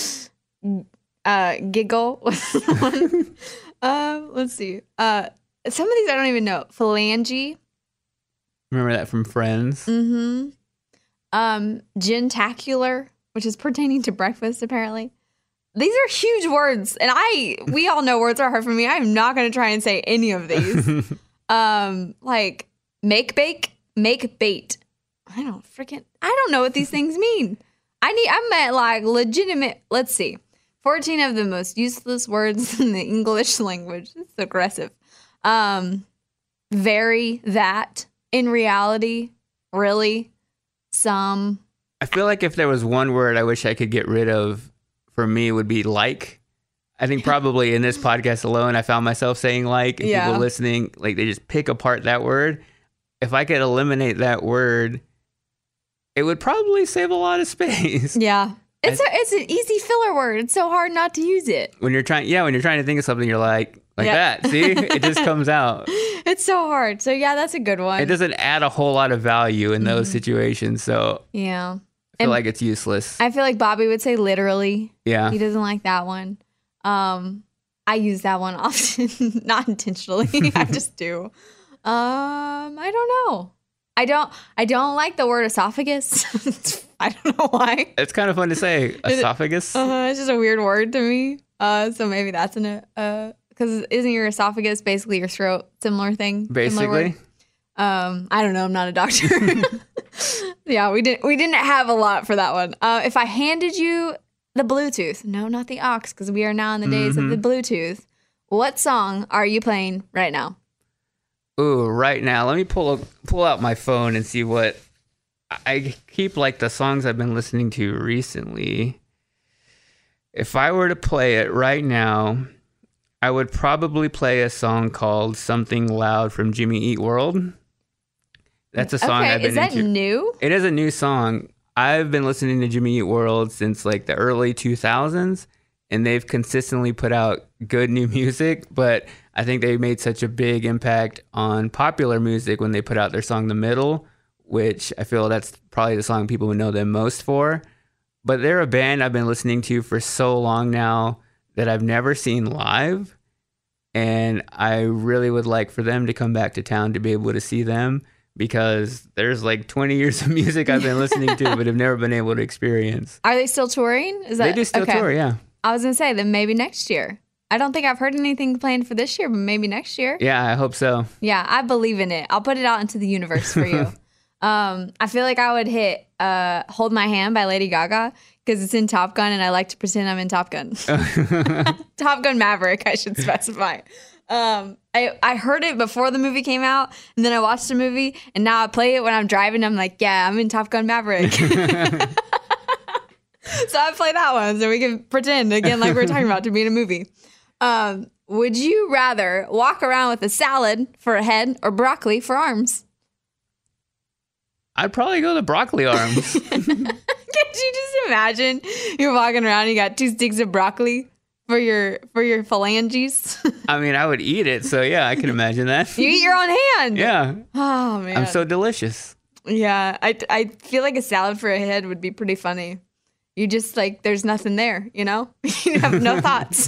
uh, giggle was one. Um, let's see. Uh, some of these I don't even know. Phalange. Remember that from Friends? Mm-hmm. Um, gentacular, which is pertaining to breakfast, apparently. These are huge words, and I we all know words are hard for me. I'm not going to try and say any of these. um, like make bake, make bait. I don't freaking I don't know what these things mean. I need I meant like legitimate. Let's see, fourteen of the most useless words in the English language. It's aggressive. Um, very, that, in reality, really, some. I feel like if there was one word I wish I could get rid of, for me, it would be like. I think probably in this podcast alone, I found myself saying like, and Yeah. people listening, like they just pick apart that word. If I could eliminate that word, it would probably save a lot of space. Yeah. It's a, it's an easy filler word. It's so hard not to use it. When you're trying, yeah, when you're trying to think of something, you're like, like Yeah. that. See, it just comes out. It's so hard. So yeah, that's a good one. It doesn't add a whole lot of value in those Mhm. situations. situations, so Yeah. I feel And like it's useless. I feel like Bobby would say literally. Yeah. He doesn't like that one. Um, I use that one often, not intentionally. I just do. Um, I don't know. I don't. I don't like the word esophagus. I don't know why. It's kind of fun to say, esophagus. Uh, it's just a weird word to me. Uh, so maybe that's an uh, because isn't your esophagus basically your throat? Similar thing. Similar word? Basically. Um, I don't know. I'm not a doctor. Yeah, we didn't. We didn't have a lot for that one. Uh, if I handed you the Bluetooth, no, not the aux, because we are now in the days Mhm. of the Bluetooth. What song are you playing right now? Ooh, right now, let me pull pull out my phone and see what I keep, like the songs I've been listening to recently. If I were to play it right now, I would probably play a song called Something Loud from Jimmy Eat World. That's a song okay, I've been is that into. new? It is a new song. I've been listening to Jimmy Eat World since like the early two thousands, and they've consistently put out good new music, but I think they made such a big impact on popular music when they put out their song The Middle, which I feel that's probably the song people would know them most for. But they're a band I've been listening to for so long now that I've never seen live, and I really would like for them to come back to town to be able to see them, because there's like twenty years of music I've been listening to but have never been able to experience. Are they still touring? Is that They do still okay. tour, yeah. I was going to say, then maybe next year. I don't think I've heard anything planned for this year, but maybe next year. Yeah, I hope so. Yeah, I believe in it. I'll put it out into the universe for you. um, I feel like I would hit uh, Hold My Hand by Lady Gaga because it's in Top Gun and I like to pretend I'm in Top Gun. Top Gun Maverick, I should specify. Um, I, I heard it before the movie came out, and then I watched the movie, and now I play it when I'm driving. I'm like, yeah, I'm in Top Gun Maverick. So I play that one so we can pretend, again, like we were talking about, to be in a movie. Um, would you rather walk around with a salad for a head or broccoli for arms? I'd probably go the broccoli arms. Could you just imagine you're walking around and you got two sticks of broccoli for your for your phalanges? I mean, I would eat it, so yeah, I can imagine that. You eat your own hand. Yeah. Oh, man. I'm so delicious. Yeah, I, I feel like a salad for a head would be pretty funny. You just, like, there's nothing there, you know? You have no thoughts.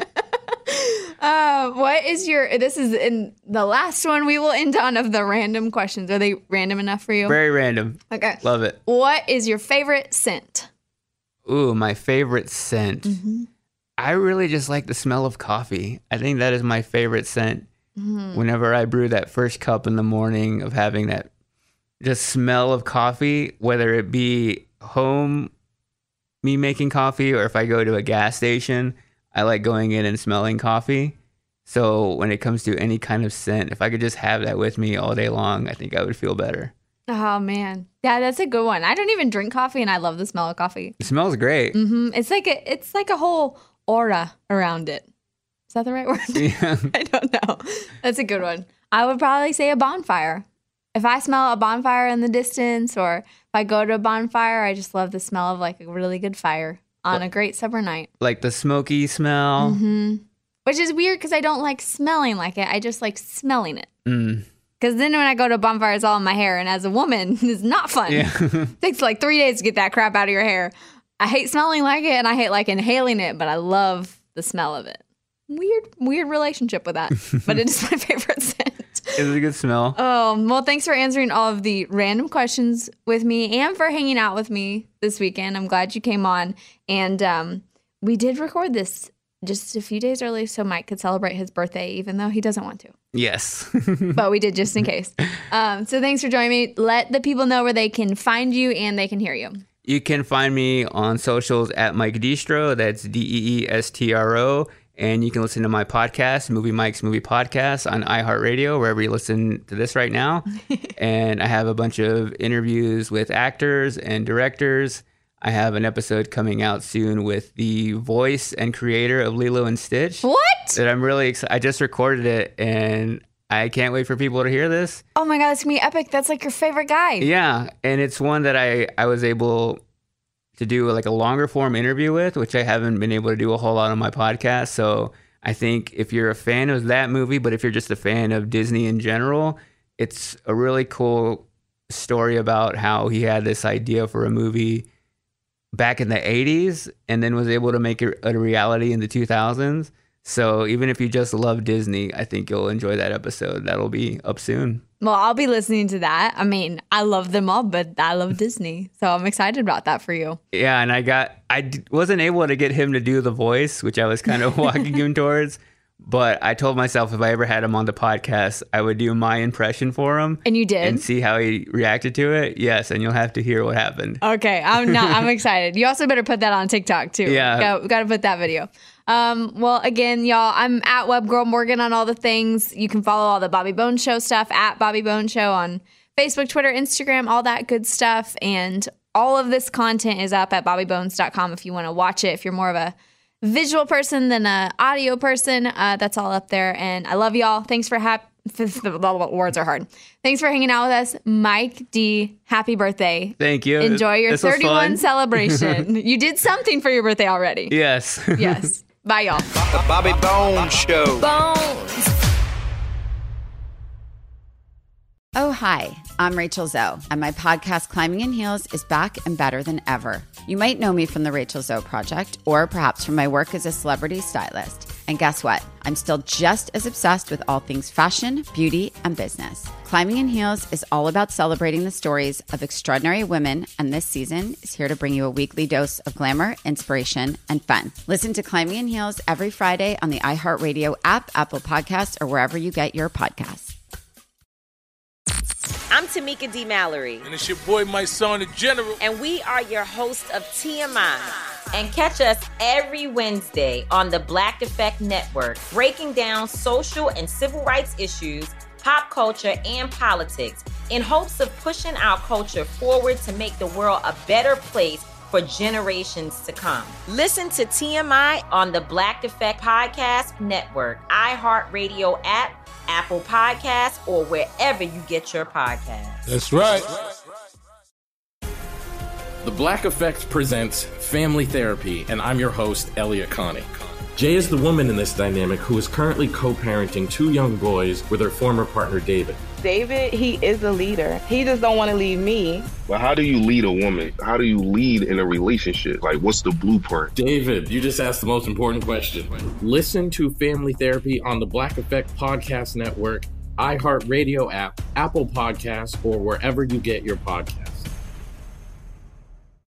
uh, what is your, this is in the last one we will end on of the random questions. Are they random enough for you? Very random. Okay. Love it. What is your favorite scent? Ooh, my favorite scent. Mm-hmm. I really just like the smell of coffee. I think that is my favorite scent. Mm-hmm. Whenever I brew that first cup in the morning, of having that just smell of coffee, whether it be home, me making coffee, or if I go to a gas station, I like going in and smelling coffee. So when it comes to any kind of scent, if I could just have that with me all day long, I think I would feel better. Oh, man. Yeah, that's a good one. I don't even drink coffee, and I love the smell of coffee. It smells great. Mm-hmm. It's like a, it's like a whole aura around it. Is that the right word? Yeah. I don't know. That's a good one. I would probably say a bonfire. If I smell a bonfire in the distance, or if I go to a bonfire, I just love the smell of like a really good fire on a great summer night. Like the smoky smell. Mm-hmm. Which is weird because I don't like smelling like it. I just like smelling it. Mm. Because then when I go to a bonfire, it's all in my hair. And as a woman, it's not fun. Yeah. It takes like three days to get that crap out of your hair. I hate smelling like it, and I hate like inhaling it, but I love the smell of it. Weird, weird relationship with that. But it is my favorite scent. It's a good smell. Oh, well, thanks for answering all of the random questions with me and for hanging out with me this weekend. I'm glad you came on. And um, we did record this just a few days early so Mike could celebrate his birthday, even though he doesn't want to. Yes. But we did just in case. Um, so thanks for joining me. Let the people know where they can find you and they can hear you. You can find me on socials at Mike Distro. That's D E E S T R O. And you can listen to my podcast, Movie Mike's Movie Podcast, on iHeartRadio, wherever you listen to this right now. And I have a bunch of interviews with actors and directors. I have an episode coming out soon with the voice and creator of Lilo and Stitch. What? That I'm really excited. I just recorded it, and I can't wait for people to hear this. Oh my God, that's going to be epic. That's like your favorite guy. Yeah, and it's one that I, I was able to do like a longer form interview with, which I haven't been able to do a whole lot on my podcast. So I think if you're a fan of that movie, but if you're just a fan of Disney in general, it's a really cool story about how he had this idea for a movie back in the eighties and then was able to make it a reality in the two thousands. So even if you just love Disney, I think you'll enjoy that episode. That'll be up soon. Well, I'll be listening to that. I mean, I love them all, but I love Disney. So I'm excited about that for you. Yeah, and I got, I d- wasn't able to get him to do the voice, which I was kind of walking him towards, But I told myself if I ever had him on the podcast, I would do my impression for him. And you did? And see how he reacted to it. Yes, and you'll have to hear what happened. Okay, I'm not. I'm excited. You also better put that on TikTok too. Yeah. Got, got to put that video. Um, well, again, y'all, I'm at WebGirl Morgan on all the things. You can follow all the Bobby Bones Show stuff at Bobby Bones Show on Facebook, Twitter, Instagram, all that good stuff. And all of this content is up at bobby bones dot com if you want to watch it. If you're more of a visual person than an audio person, uh, that's all up there. And I love y'all. Thanks for hap- the words are hard. Thanks for hanging out with us. Mike D, happy birthday. Thank you. Enjoy your This was thirty-one fun. celebration. You did something for your birthday already. Yes. Yes. Bye, y'all. The Bobby Bones Show. Bones. Oh, hi, I'm Rachel Zoe, and my podcast, Climbing in Heels, is back and better than ever. You might know me from the Rachel Zoe Project, or perhaps from my work as a celebrity stylist. And guess what? I'm still just as obsessed with all things fashion, beauty, and business. Climbing in Heels is all about celebrating the stories of extraordinary women, and this season is here to bring you a weekly dose of glamour, inspiration, and fun. Listen to Climbing in Heels every Friday on the iHeartRadio app, Apple Podcasts, or wherever you get your podcasts. I'm Tamika D. Mallory. And it's your boy, my son, the General. And we are your hosts of T M I. And catch us every Wednesday on the Black Effect Network, breaking down social and civil rights issues, pop culture, and politics in hopes of pushing our culture forward to make the world a better place for generations to come. Listen to T M I on the Black Effect Podcast Network, iHeartRadio app, Apple Podcasts, or wherever you get your podcasts. That's right. The Black Effect presents Family Therapy, and I'm your host, Elliot Connie. Jay is the woman in this dynamic who is currently co-parenting two young boys with her former partner, David. David, he is a leader. He just don't want to leave me. But how do you lead a woman? How do you lead in a relationship? Like, what's the blueprint? David, you just asked the most important question. Listen to Family Therapy on the Black Effect Podcast Network, iHeartRadio app, Apple Podcasts, or wherever you get your podcasts.